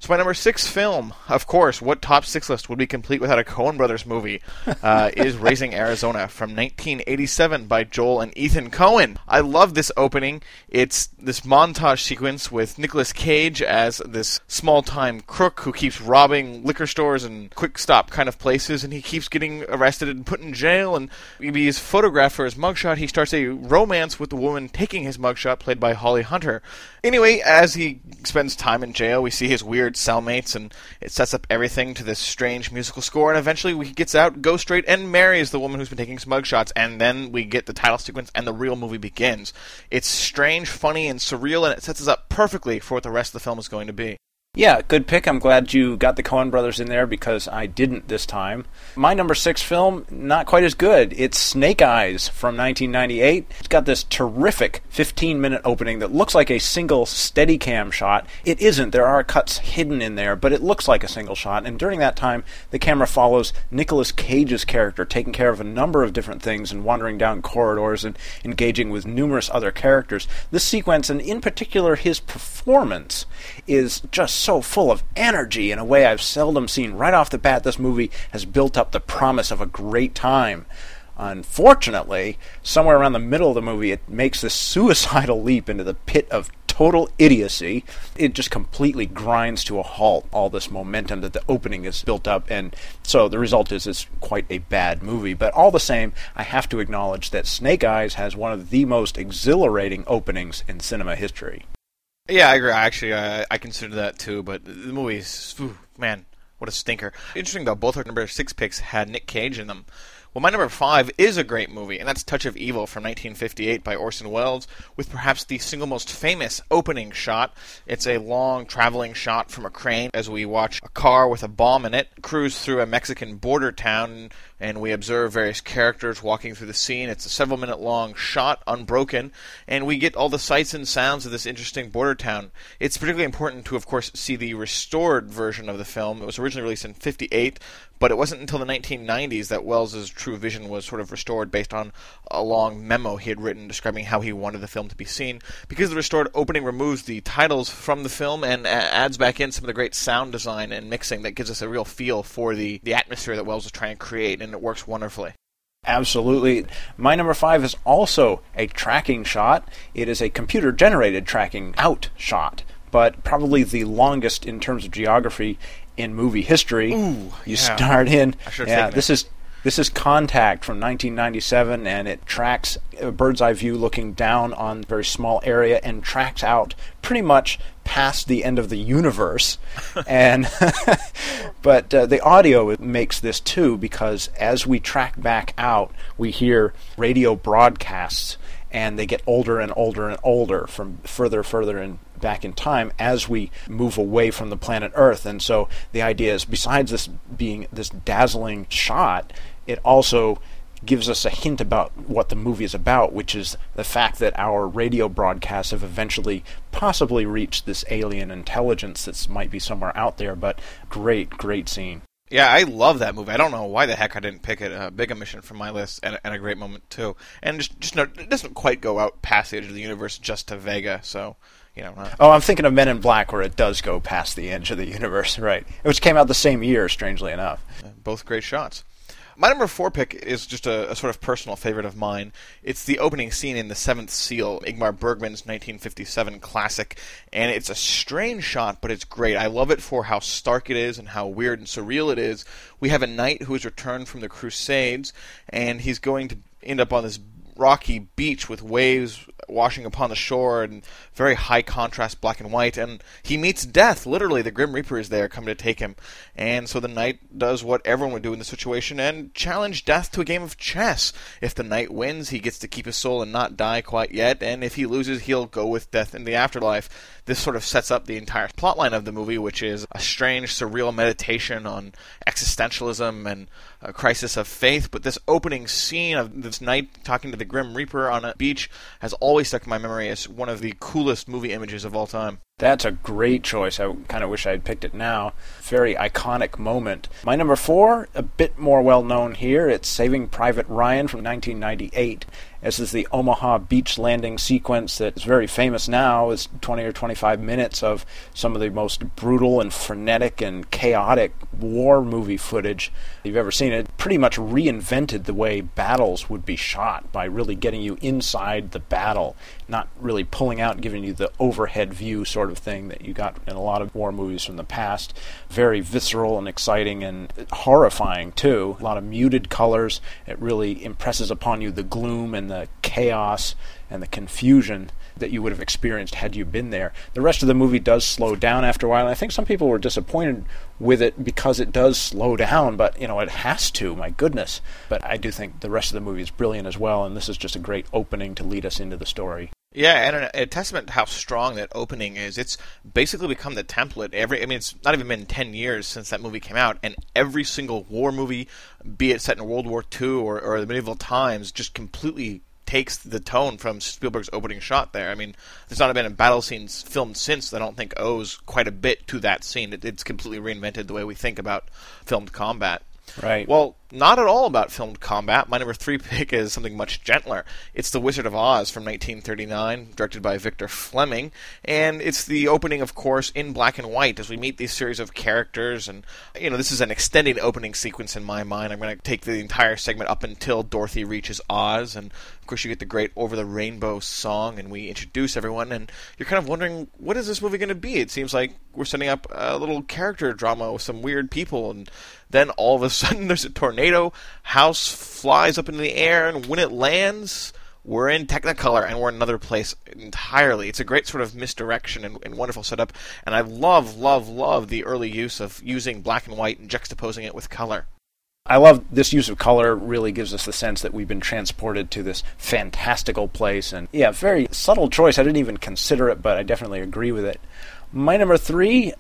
So my number six film, of course, what top six list would be complete without a Coen Brothers movie, uh, is Raising Arizona from nineteen eighty-seven by Joel and Ethan Coen. I love this opening. It's this montage sequence with Nicolas Cage as this small-time crook who keeps robbing liquor stores and quick-stop kind of places, and he keeps getting arrested and put in jail, and he's photographed for his mugshot. He starts a romance with the woman taking his mugshot, played by Holly Hunter. Anyway, as he spends time in jail, we see his weird cellmates, and it sets up everything to this strange musical score, and eventually he gets out, goes straight, and marries the woman who's been taking his mugshots, and then we get the title sequence, and the real movie begins. It's strange, funny, and surreal, and it sets us up perfectly for what the rest of the film is going to be. Yeah, good pick. I'm glad you got the Coen Brothers in there because I didn't this time. My number six film, not quite as good. It's Snake Eyes from nineteen ninety-eight. It's got this terrific fifteen-minute opening that looks like a single Steadicam shot. It isn't. There are cuts hidden in there, but it looks like a single shot. And during that time, the camera follows Nicolas Cage's character taking care of a number of different things and wandering down corridors and engaging with numerous other characters. This sequence, and in particular his performance, is just so full of energy in a way I've seldom seen. Right off the bat, this movie has built up the promise of a great time. Unfortunately, somewhere around the middle of the movie, it makes this suicidal leap into the pit of total idiocy. It just completely grinds to a halt all this momentum that the opening has built up, and so the result is it's quite a bad movie. But all the same, I have to acknowledge that Snake Eyes has one of the most exhilarating openings in cinema history. Yeah, I agree. Actually, I, I consider that too, but the movie's, ooh, man, what a stinker. Interesting, though, both our number six picks had Nick Cage in them. Well, my number five is a great movie, and that's Touch of Evil from nineteen fifty-eight by Orson Welles, with perhaps the single most famous opening shot. It's a long, traveling shot from a crane as we watch a car with a bomb in it cruise through a Mexican border town, and we observe various characters walking through the scene. It's a several-minute-long shot, unbroken, and we get all the sights and sounds of this interesting border town. It's particularly important to, of course, see the restored version of the film. It was originally released in fifty-eight, but it wasn't until the nineteen nineties that Wells's true vision was sort of restored based on a long memo he had written describing how he wanted the film to be seen. Because the restored opening removes the titles from the film and adds back in some of the great sound design and mixing that gives us a real feel for the, the atmosphere that Welles was trying to create, and it works wonderfully. Absolutely. My number five is also a tracking shot. It is a computer-generated tracking out shot, but probably the longest in terms of geography in movie history. Ooh, you yeah. start in. I should have yeah, taken this it. is this is Contact from nineteen ninety-seven, and it tracks a bird's eye view looking down on a very small area and tracks out pretty much past the end of the universe. and but uh, the audio makes this too, because as we track back out, we hear radio broadcasts, and they get older and older and older from further further in back in time as we move away from the planet Earth. And so the idea is, besides this being this dazzling shot, it also gives us a hint about what the movie is about, which is the fact that our radio broadcasts have eventually possibly reached this alien intelligence that might be somewhere out there. But great, great scene. Yeah, I love that movie. I don't know why the heck I didn't pick it. A big omission from my list, and, and a great moment too. And just, just no, it doesn't quite go out past the edge of the universe, just to Vega. So, you know. Not... Oh, I'm thinking of Men in Black, where it does go past the edge of the universe, right? Which came out the same year, strangely enough. Uh, both great shots. My number four pick is just a, a sort of personal favorite of mine. It's the opening scene in The Seventh Seal, Ingmar Bergman's nineteen fifty-seven classic, and it's a strange shot, but it's great. I love it for how stark it is and how weird and surreal it is. We have a knight who has returned from the Crusades, and he's going to end up on this rocky beach with waves washing upon the shore and very high contrast black and white, and he meets death. Literally, the Grim Reaper is there coming to take him, and so the knight does what everyone would do in this situation and challenge death to a game of chess. If the knight wins, he gets to keep his soul and not die quite yet, and if he loses, he'll go with death in the afterlife. This sort of sets up the entire plotline of the movie, which is a strange, surreal meditation on existentialism and a crisis of faith. But this opening scene of this knight talking to the Grim Reaper on a beach has always stuck in my memory as one of the coolest movie images of all time. That's a great choice. I kind of wish I had picked it now. Very iconic moment. My number four, a bit more well-known here. It's Saving Private Ryan from nineteen ninety-eight. This is the Omaha beach landing sequence that is very famous now. It's twenty or twenty-five forty-five minutes of some of the most brutal and frenetic and chaotic war movie footage you've ever seen. It pretty much reinvented the way battles would be shot by really getting you inside the battle, not really pulling out and giving you the overhead view sort of thing that you got in a lot of war movies from the past. Very visceral and exciting and horrifying too. A lot of muted colors. It really impresses upon you the gloom and the chaos and the confusion that you would have experienced had you been there. The rest of the movie does slow down after a while, and I think some people were disappointed with it because it does slow down, but, you know, it has to, my goodness. But I do think the rest of the movie is brilliant as well, and this is just a great opening to lead us into the story. Yeah, and a, a testament to how strong that opening is. It's basically become the template. Every, I mean, it's not even been ten years since that movie came out, and every single war movie, be it set in World War Two or, or the medieval times, just completely takes the tone from Spielberg's opening shot there. I mean, there's not been a battle scene filmed since that I don't think owes quite a bit to that scene. It, it's completely reinvented the way we think about filmed combat. Right. Well, not at all about filmed combat. My number three pick is something much gentler. It's The Wizard of Oz from nineteen thirty-nine, directed by Victor Fleming, and it's the opening, of course, in black and white as we meet these series of characters, and, you know, this is an extended opening sequence in my mind. I'm going to take the entire segment up until Dorothy reaches Oz, and, of course, you get the great Over the Rainbow song, and we introduce everyone, and you're kind of wondering, what is this movie going to be? It seems like we're setting up a little character drama with some weird people, and then all of a sudden there's a tornado, house flies up into the air, and when it lands, we're in Technicolor, and we're in another place entirely. It's a great sort of misdirection and, and wonderful setup, and I love, love, love the early use of using black and white and juxtaposing it with color. I love this use of color. Really gives us the sense that we've been transported to this fantastical place, and yeah, very subtle choice. I didn't even consider it, but I definitely agree with it. My number three,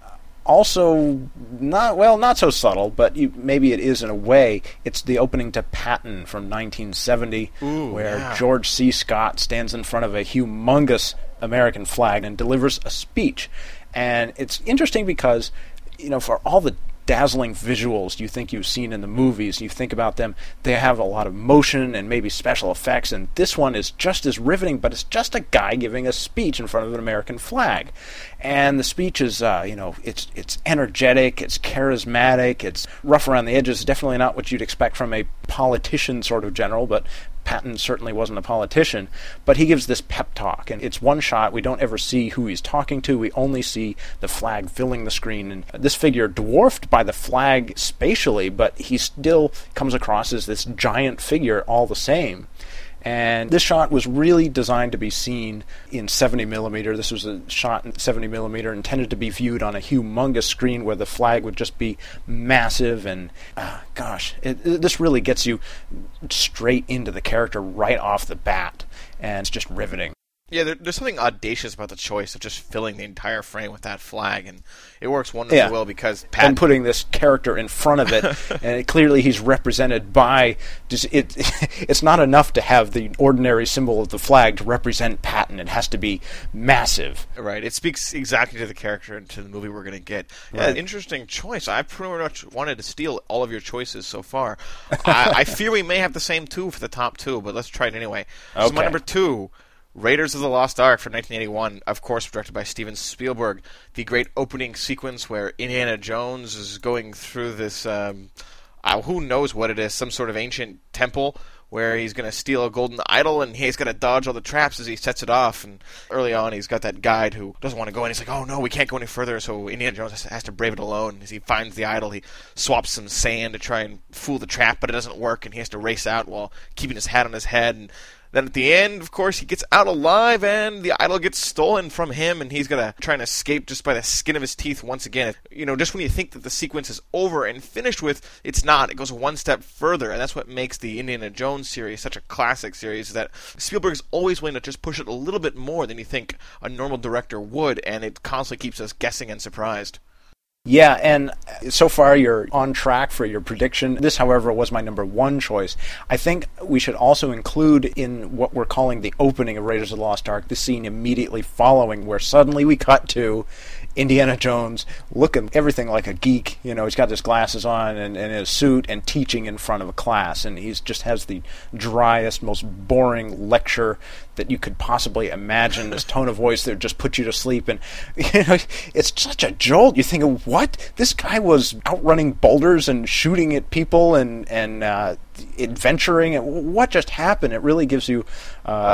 also not, well, not so subtle, but you, maybe it is in a way. It's the opening to Patton from nineteen seventy, Ooh, where yeah. George C. Scott stands in front of a humongous American flag and delivers a speech. And it's interesting because, you know, for all the dazzling visuals you think you've seen in the movies, you think about them, they have a lot of motion and maybe special effects, and this one is just as riveting, but it's just a guy giving a speech in front of an American flag. And the speech is, uh, you know, it's it's energetic, it's charismatic, it's rough around the edges, definitely not what you'd expect from a politician sort of general, but Patton certainly wasn't a politician, but he gives this pep talk, and it's one shot. We don't ever see who he's talking to. We only see the flag filling the screen, and this figure dwarfed by the flag spatially, but he still comes across as this giant figure all the same. And this shot was really designed to be seen in seventy millimeter. This was a shot in seventy millimeter, intended to be viewed on a humongous screen where the flag would just be massive. And uh, gosh, it, it, this really gets you straight into the character right off the bat, and it's just riveting. Yeah, there, there's something audacious about the choice of just filling the entire frame with that flag, and it works wonderfully yeah. well because Pat... And putting this character in front of it, and it, clearly he's represented by... Just, it, it's not enough to have the ordinary symbol of the flag to represent Patton. It has to be massive. Right, it speaks exactly to the character and to the movie we're going to get. Right. Yeah, interesting choice. I pretty much wanted to steal all of your choices so far. I, I fear we may have the same two for the top two, but let's try it anyway. Okay. So my number two... Raiders of the Lost Ark from nineteen eighty-one, of course, directed by Steven Spielberg. The great opening sequence where Indiana Jones is going through this, um, uh, who knows what it is, some sort of ancient temple where he's going to steal a golden idol, and he's got to dodge all the traps as he sets it off. And early on, he's got that guide who doesn't want to go in. He's like, oh, no, we can't go any further. So Indiana Jones has to, has to brave it alone. As he finds the idol, he swaps some sand to try and fool the trap, but it doesn't work, and he has to race out while keeping his hat on his head. And then at the end, of course, he gets out alive, and the idol gets stolen from him, and he's going to try and escape just by the skin of his teeth once again. You know, just when you think that the sequence is over and finished with, it's not. It goes one step further, and that's what makes the Indiana Jones series such a classic series, that Spielberg's always willing to just push it a little bit more than you think a normal director would, and it constantly keeps us guessing and surprised. Yeah, and so far you're on track for your prediction. This, however, was my number one choice. I think we should also include in what we're calling the opening of Raiders of the Lost Ark the scene immediately following, where suddenly we cut to Indiana Jones, looking everything like a geek. You know, he's got his glasses on and, and his suit and teaching in front of a class, and he just has the driest, most boring lecture that you could possibly imagine. This tone of voice that just put you to sleep, and you know, it's such a jolt. You think, what? This guy was outrunning boulders and shooting at people and and uh, adventuring. And what just happened? It really gives you. Uh,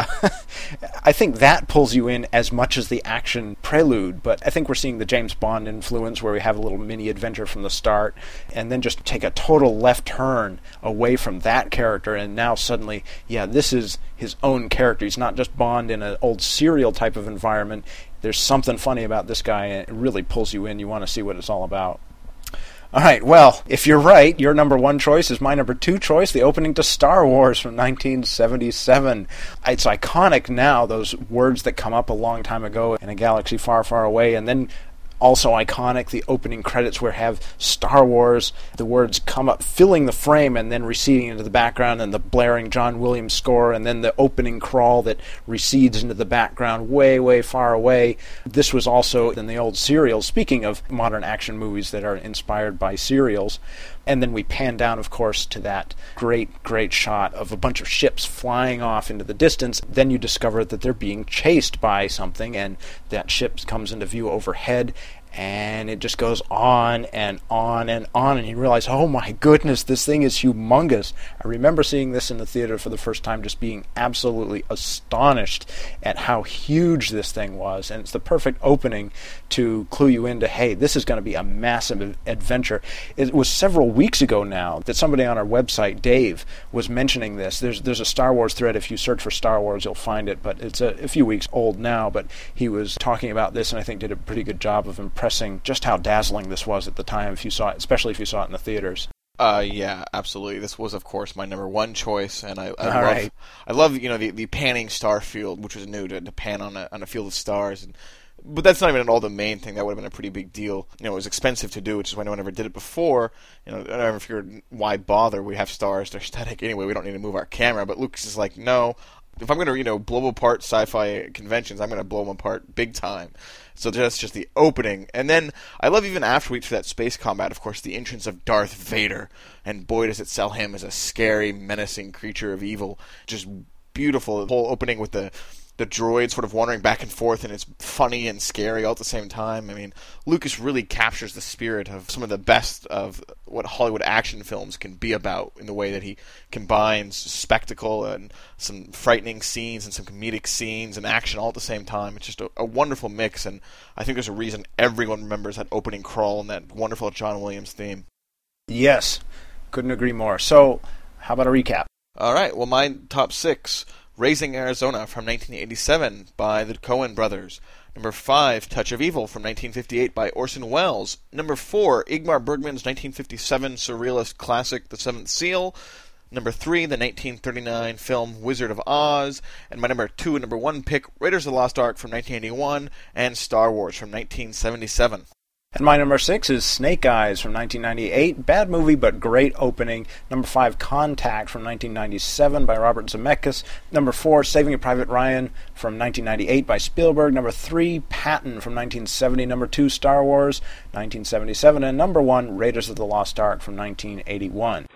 I think that pulls you in as much as the action prelude. But I think we're seeing the James Bond influence, where we have a little mini adventure from the start, and then just take a total left turn away from that character, and now suddenly, yeah, this is his own character. He's not just Bond in an old serial type of environment. There's something funny about this guy, and it really pulls you in. You want to see what it's all about. All right, well, if you're right, your number one choice is my number two choice, the opening to Star Wars from nineteen seventy-seven. It's iconic now, those words that come up a long time ago in a galaxy far, far away, and then also iconic, the opening credits where have Star Wars, the words come up, filling the frame and then receding into the background, and the blaring John Williams score, and then the opening crawl that recedes into the background way, way far away. This was also in the old serials, speaking of modern action movies that are inspired by serials. And then we pan down, of course, to that great, great shot of a bunch of ships flying off into the distance. Then you discover that they're being chased by something, and that ship comes into view overhead, and it just goes on and on and on, and you realize, oh my goodness, this thing is humongous. I remember seeing this in the theater for the first time, just being absolutely astonished at how huge this thing was, and it's the perfect opening to clue you into, hey, this is going to be a massive adventure. It was several weeks ago now that somebody on our website, Dave, was mentioning this. There's there's a Star Wars thread. If you search for Star Wars, you'll find it, but it's a, a few weeks old now, but he was talking about this, and I think did a pretty good job of impressing just how dazzling this was at the time, if you saw it, especially if you saw it in the theaters. Uh, yeah, absolutely. This was, of course, my number one choice, and I, I All love, right. I love, you know, the, the panning star field, which was new to, to pan on a on a field of stars, and but that's not even at all the main thing. That would have been a pretty big deal. You know, it was expensive to do, which is why no one ever did it before. You know, I never figured, why bother? We have stars; they're static anyway. We don't need to move our camera. But Lucas is like, no. If I'm going to, you know, blow apart sci-fi conventions, I'm going to blow them apart big time. So that's just the opening. And then I love even after we get to that space combat, of course, the entrance of Darth Vader. And boy, does it sell him as a scary, menacing creature of evil. Just beautiful. The whole opening with the the droid sort of wandering back and forth, and it's funny and scary all at the same time. I mean, Lucas really captures the spirit of some of the best of what Hollywood action films can be about, in the way that he combines spectacle and some frightening scenes and some comedic scenes and action all at the same time. It's just a, a wonderful mix, and I think there's a reason everyone remembers that opening crawl and that wonderful John Williams theme. Yes, couldn't agree more. So, how about a recap? All right, well, my top six: Raising Arizona from nineteen eighty-seven by the Coen brothers. Number five, Touch of Evil from nineteen fifty-eight by Orson Welles. Number four, Ingmar Bergman's nineteen fifty-seven surrealist classic, The Seventh Seal. Number three, the nineteen thirty-nine film Wizard of Oz. And my number two and number one pick, Raiders of the Lost Ark from nineteen eighty-one and Star Wars from nineteen seventy-seven. And my number six is Snake Eyes from nineteen ninety-eight. Bad movie, but great opening. Number five, Contact from nineteen ninety-seven by Robert Zemeckis. Number four, Saving a Private Ryan from nineteen ninety-eight by Spielberg. Number three, Patton from nineteen seventy. Number two, Star Wars, nineteen seventy-seven. And number one, Raiders of the Lost Ark from nineteen eighty-one.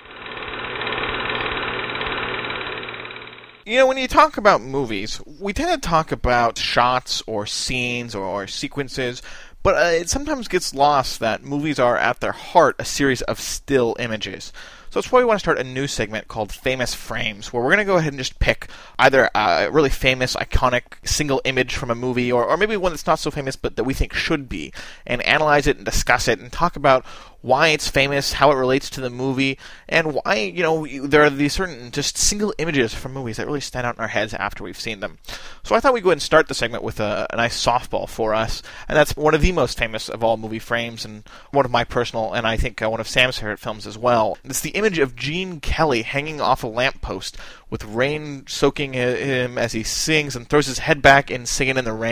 You know, when you talk about movies, we tend to talk about shots or scenes or, or sequences, but uh, it sometimes gets lost that movies are, at their heart, a series of still images. So that's why we want to start a new segment called Famous Frames, where we're going to go ahead and just pick either a really famous, iconic single image from a movie, or, or maybe one that's not so famous but that we think should be, and analyze it and discuss it and talk about why it's famous, how it relates to the movie, and why, you know, there are these certain just single images from movies that really stand out in our heads after we've seen them. So I thought we'd go ahead and start the segment with a, a nice softball for us, and that's one of the most famous of all movie frames, and one of my personal, and I think uh, one of Sam's favorite films as well. It's the image of Gene Kelly hanging off a lamppost with rain soaking him as he sings and throws his head back and singing in the rain.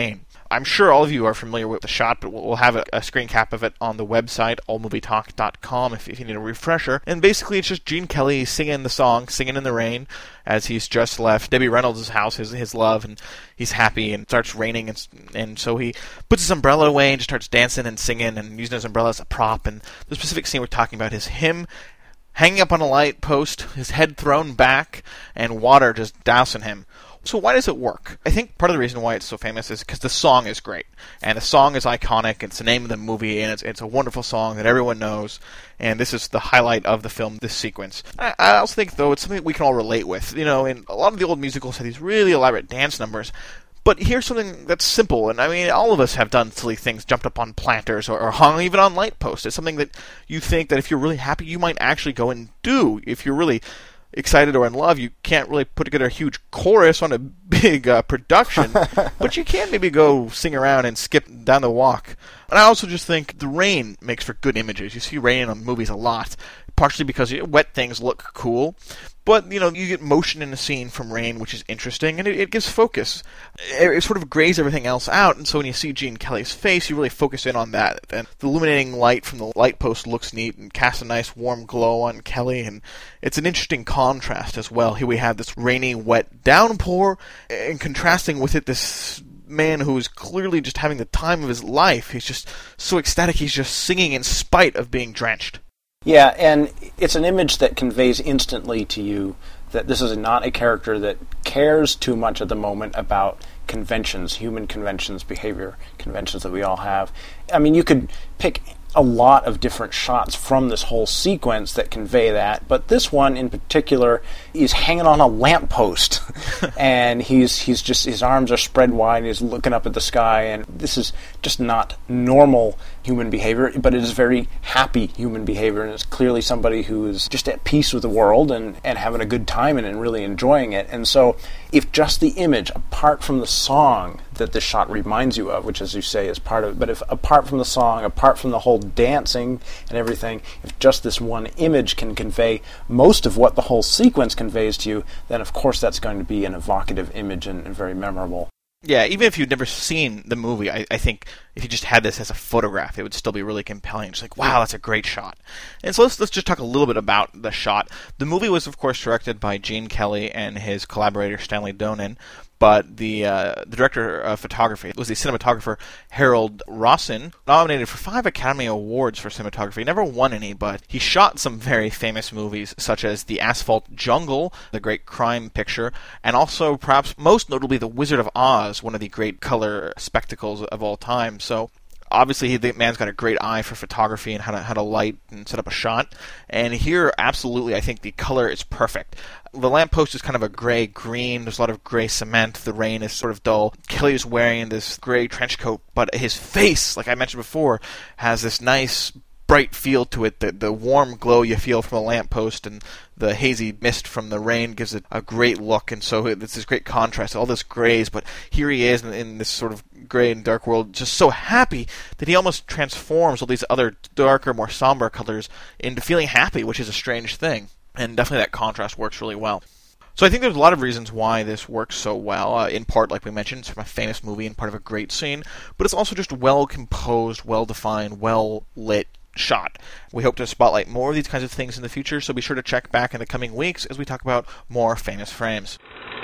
I'm sure all of you are familiar with the shot, but we'll have a, a screen cap of it on the website, all movie talk dot com, if, if you need a refresher. And basically, it's just Gene Kelly singing the song, Singing in the Rain, as he's just left Debbie Reynolds' house, his his love, and he's happy, and it starts raining, and, and so he puts his umbrella away and just starts dancing and singing and using his umbrella as a prop. And the specific scene we're talking about is him hanging up on a light post, his head thrown back, and water just dousing him. So why does it work? I think part of the reason why it's so famous is because the song is great. And the song is iconic. It's the name of the movie, and it's it's a wonderful song that everyone knows. And this is the highlight of the film, this sequence. I, I also think, though, it's something we can all relate with. You know, in a lot of the old musicals have these really elaborate dance numbers. But here's something that's simple, and I mean, all of us have done silly things, jumped up on planters, or, or hung even on light posts. It's something that you think that if you're really happy, you might actually go and do. If you're really excited or in love, you can't really put together a huge chorus on a big uh, production, but you can maybe go sing around and skip down the walk. And I also just think the rain makes for good images. You see rain in movies a lot, partially because wet things look cool, but, you know, you get motion in a scene from rain, which is interesting, and it, it gives focus. It, it sort of grays everything else out, and so when you see Gene Kelly's face, you really focus in on that. And the illuminating light from the light post looks neat and casts a nice warm glow on Kelly, and it's an interesting contrast as well. Here we have this rainy, wet downpour, and contrasting with it this man who is clearly just having the time of his life. He's just so ecstatic, he's just singing in spite of being drenched. Yeah, and it's an image that conveys instantly to you that this is not a character that cares too much at the moment about conventions, human conventions, behavior conventions that we all have. I mean, you could pick a lot of different shots from this whole sequence that convey that, but this one in particular is hanging on a lamppost, and he's he's just his arms are spread wide, and he's looking up at the sky, and this is just not normal human behavior, but it is very happy human behavior, and it's clearly somebody who is just at peace with the world and, and having a good time and, and really enjoying it. And so if just the image, apart from the song that this shot reminds you of, which as you say is part of it, but if apart from the song, apart from the whole dancing and everything, if just this one image can convey most of what the whole sequence conveys to you, then of course that's going to be an evocative image and, and very memorable. Yeah, even if you'd never seen the movie, I, I think if you just had this as a photograph, it would still be really compelling. Just like, wow, that's a great shot. And so let's let's just talk a little bit about the shot. The movie was, of course, directed by Gene Kelly and his collaborator Stanley Donen, but the uh, the director of photography was the cinematographer Harold Rossen, nominated for five Academy Awards for cinematography. Never won any, but he shot some very famous movies, such as The Asphalt Jungle, the great crime picture, and also, perhaps most notably, The Wizard of Oz, one of the great color spectacles of all time. So obviously, the man's got a great eye for photography and how to how to light and set up a shot. And here, absolutely, I think the color is perfect. The lamppost is kind of a gray-green. There's a lot of gray cement. The rain is sort of dull. Kelly is wearing this gray trench coat, but his face, like I mentioned before, has this nice bright feel to it. The, the warm glow you feel from the lamppost and the hazy mist from the rain gives it a great look, and so it's this great contrast, all this grays, but here he is in, in this sort of gray and dark world, just so happy that he almost transforms all these other darker, more somber colors into feeling happy, which is a strange thing. And definitely that contrast works really well. So I think there's a lot of reasons why this works so well. Uh, in part, like we mentioned, it's from a famous movie and part of a great scene, but it's also just well-composed, well-defined, well-lit shot. We hope to spotlight more of these kinds of things in the future, so be sure to check back in the coming weeks as we talk about more famous frames.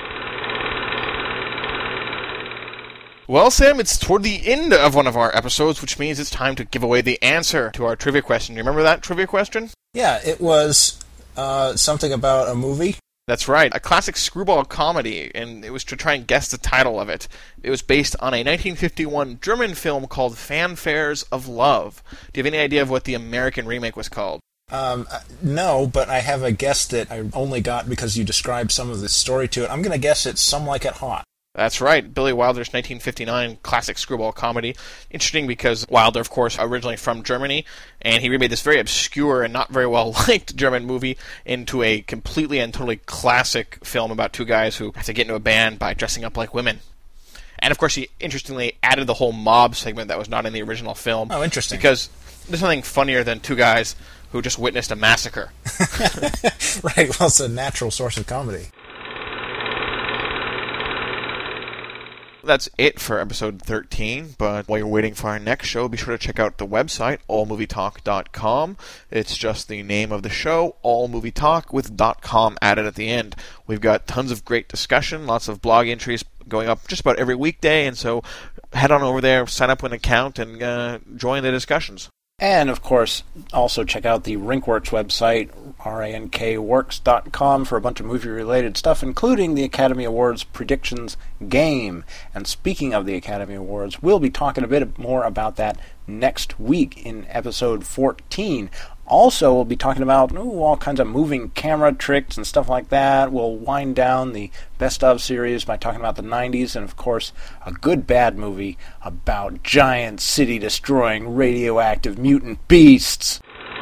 Well, Sam, it's toward the end of one of our episodes, which means it's time to give away the answer to our trivia question. You remember that trivia question? Yeah, it was uh, something about a movie. That's right, a classic screwball comedy, and it was to try and guess the title of it. It was based on a nineteen fifty-one German film called Fanfares of Love. Do you have any idea of what the American remake was called? Um, no, but I have a guess that I only got because you described some of the story to it. I'm going to guess it's Some Like It Hot. That's right, Billy Wilder's nineteen fifty-nine classic screwball comedy. Interesting because Wilder, of course, originally from Germany, and he remade this very obscure and not very well-liked German movie into a completely and totally classic film about two guys who have to get into a band by dressing up like women. And, of course, he interestingly added the whole mob segment that was not in the original film. Oh, interesting. Because there's nothing funnier than two guys who just witnessed a massacre. Right, well, it's a natural source of comedy. that's it for episode thirteen, but while you're waiting for our next show, be sure to check out the website, all movie talk dot com. It's just the name of the show, allmovietalk, with .com added at the end. We've got tons of great discussion, lots of blog entries going up just about every weekday, and so head on over there, sign up with an account, and uh, join the discussions. And, of course, also check out the Rinkworks website, rankworks dot com, for a bunch of movie-related stuff, including the Academy Awards predictions game. And speaking of the Academy Awards, we'll be talking a bit more about that next week in episode fourteen. Also, we'll be talking about ooh, all kinds of moving camera tricks and stuff like that. We'll wind down the Best Of series by talking about the nineties, and of course, a good bad movie about giant city-destroying radioactive mutant beasts.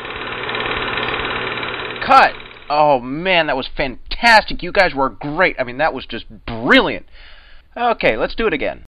Cut! Oh man, that was fantastic. You guys were great. I mean, that was just brilliant. Okay, let's do it again.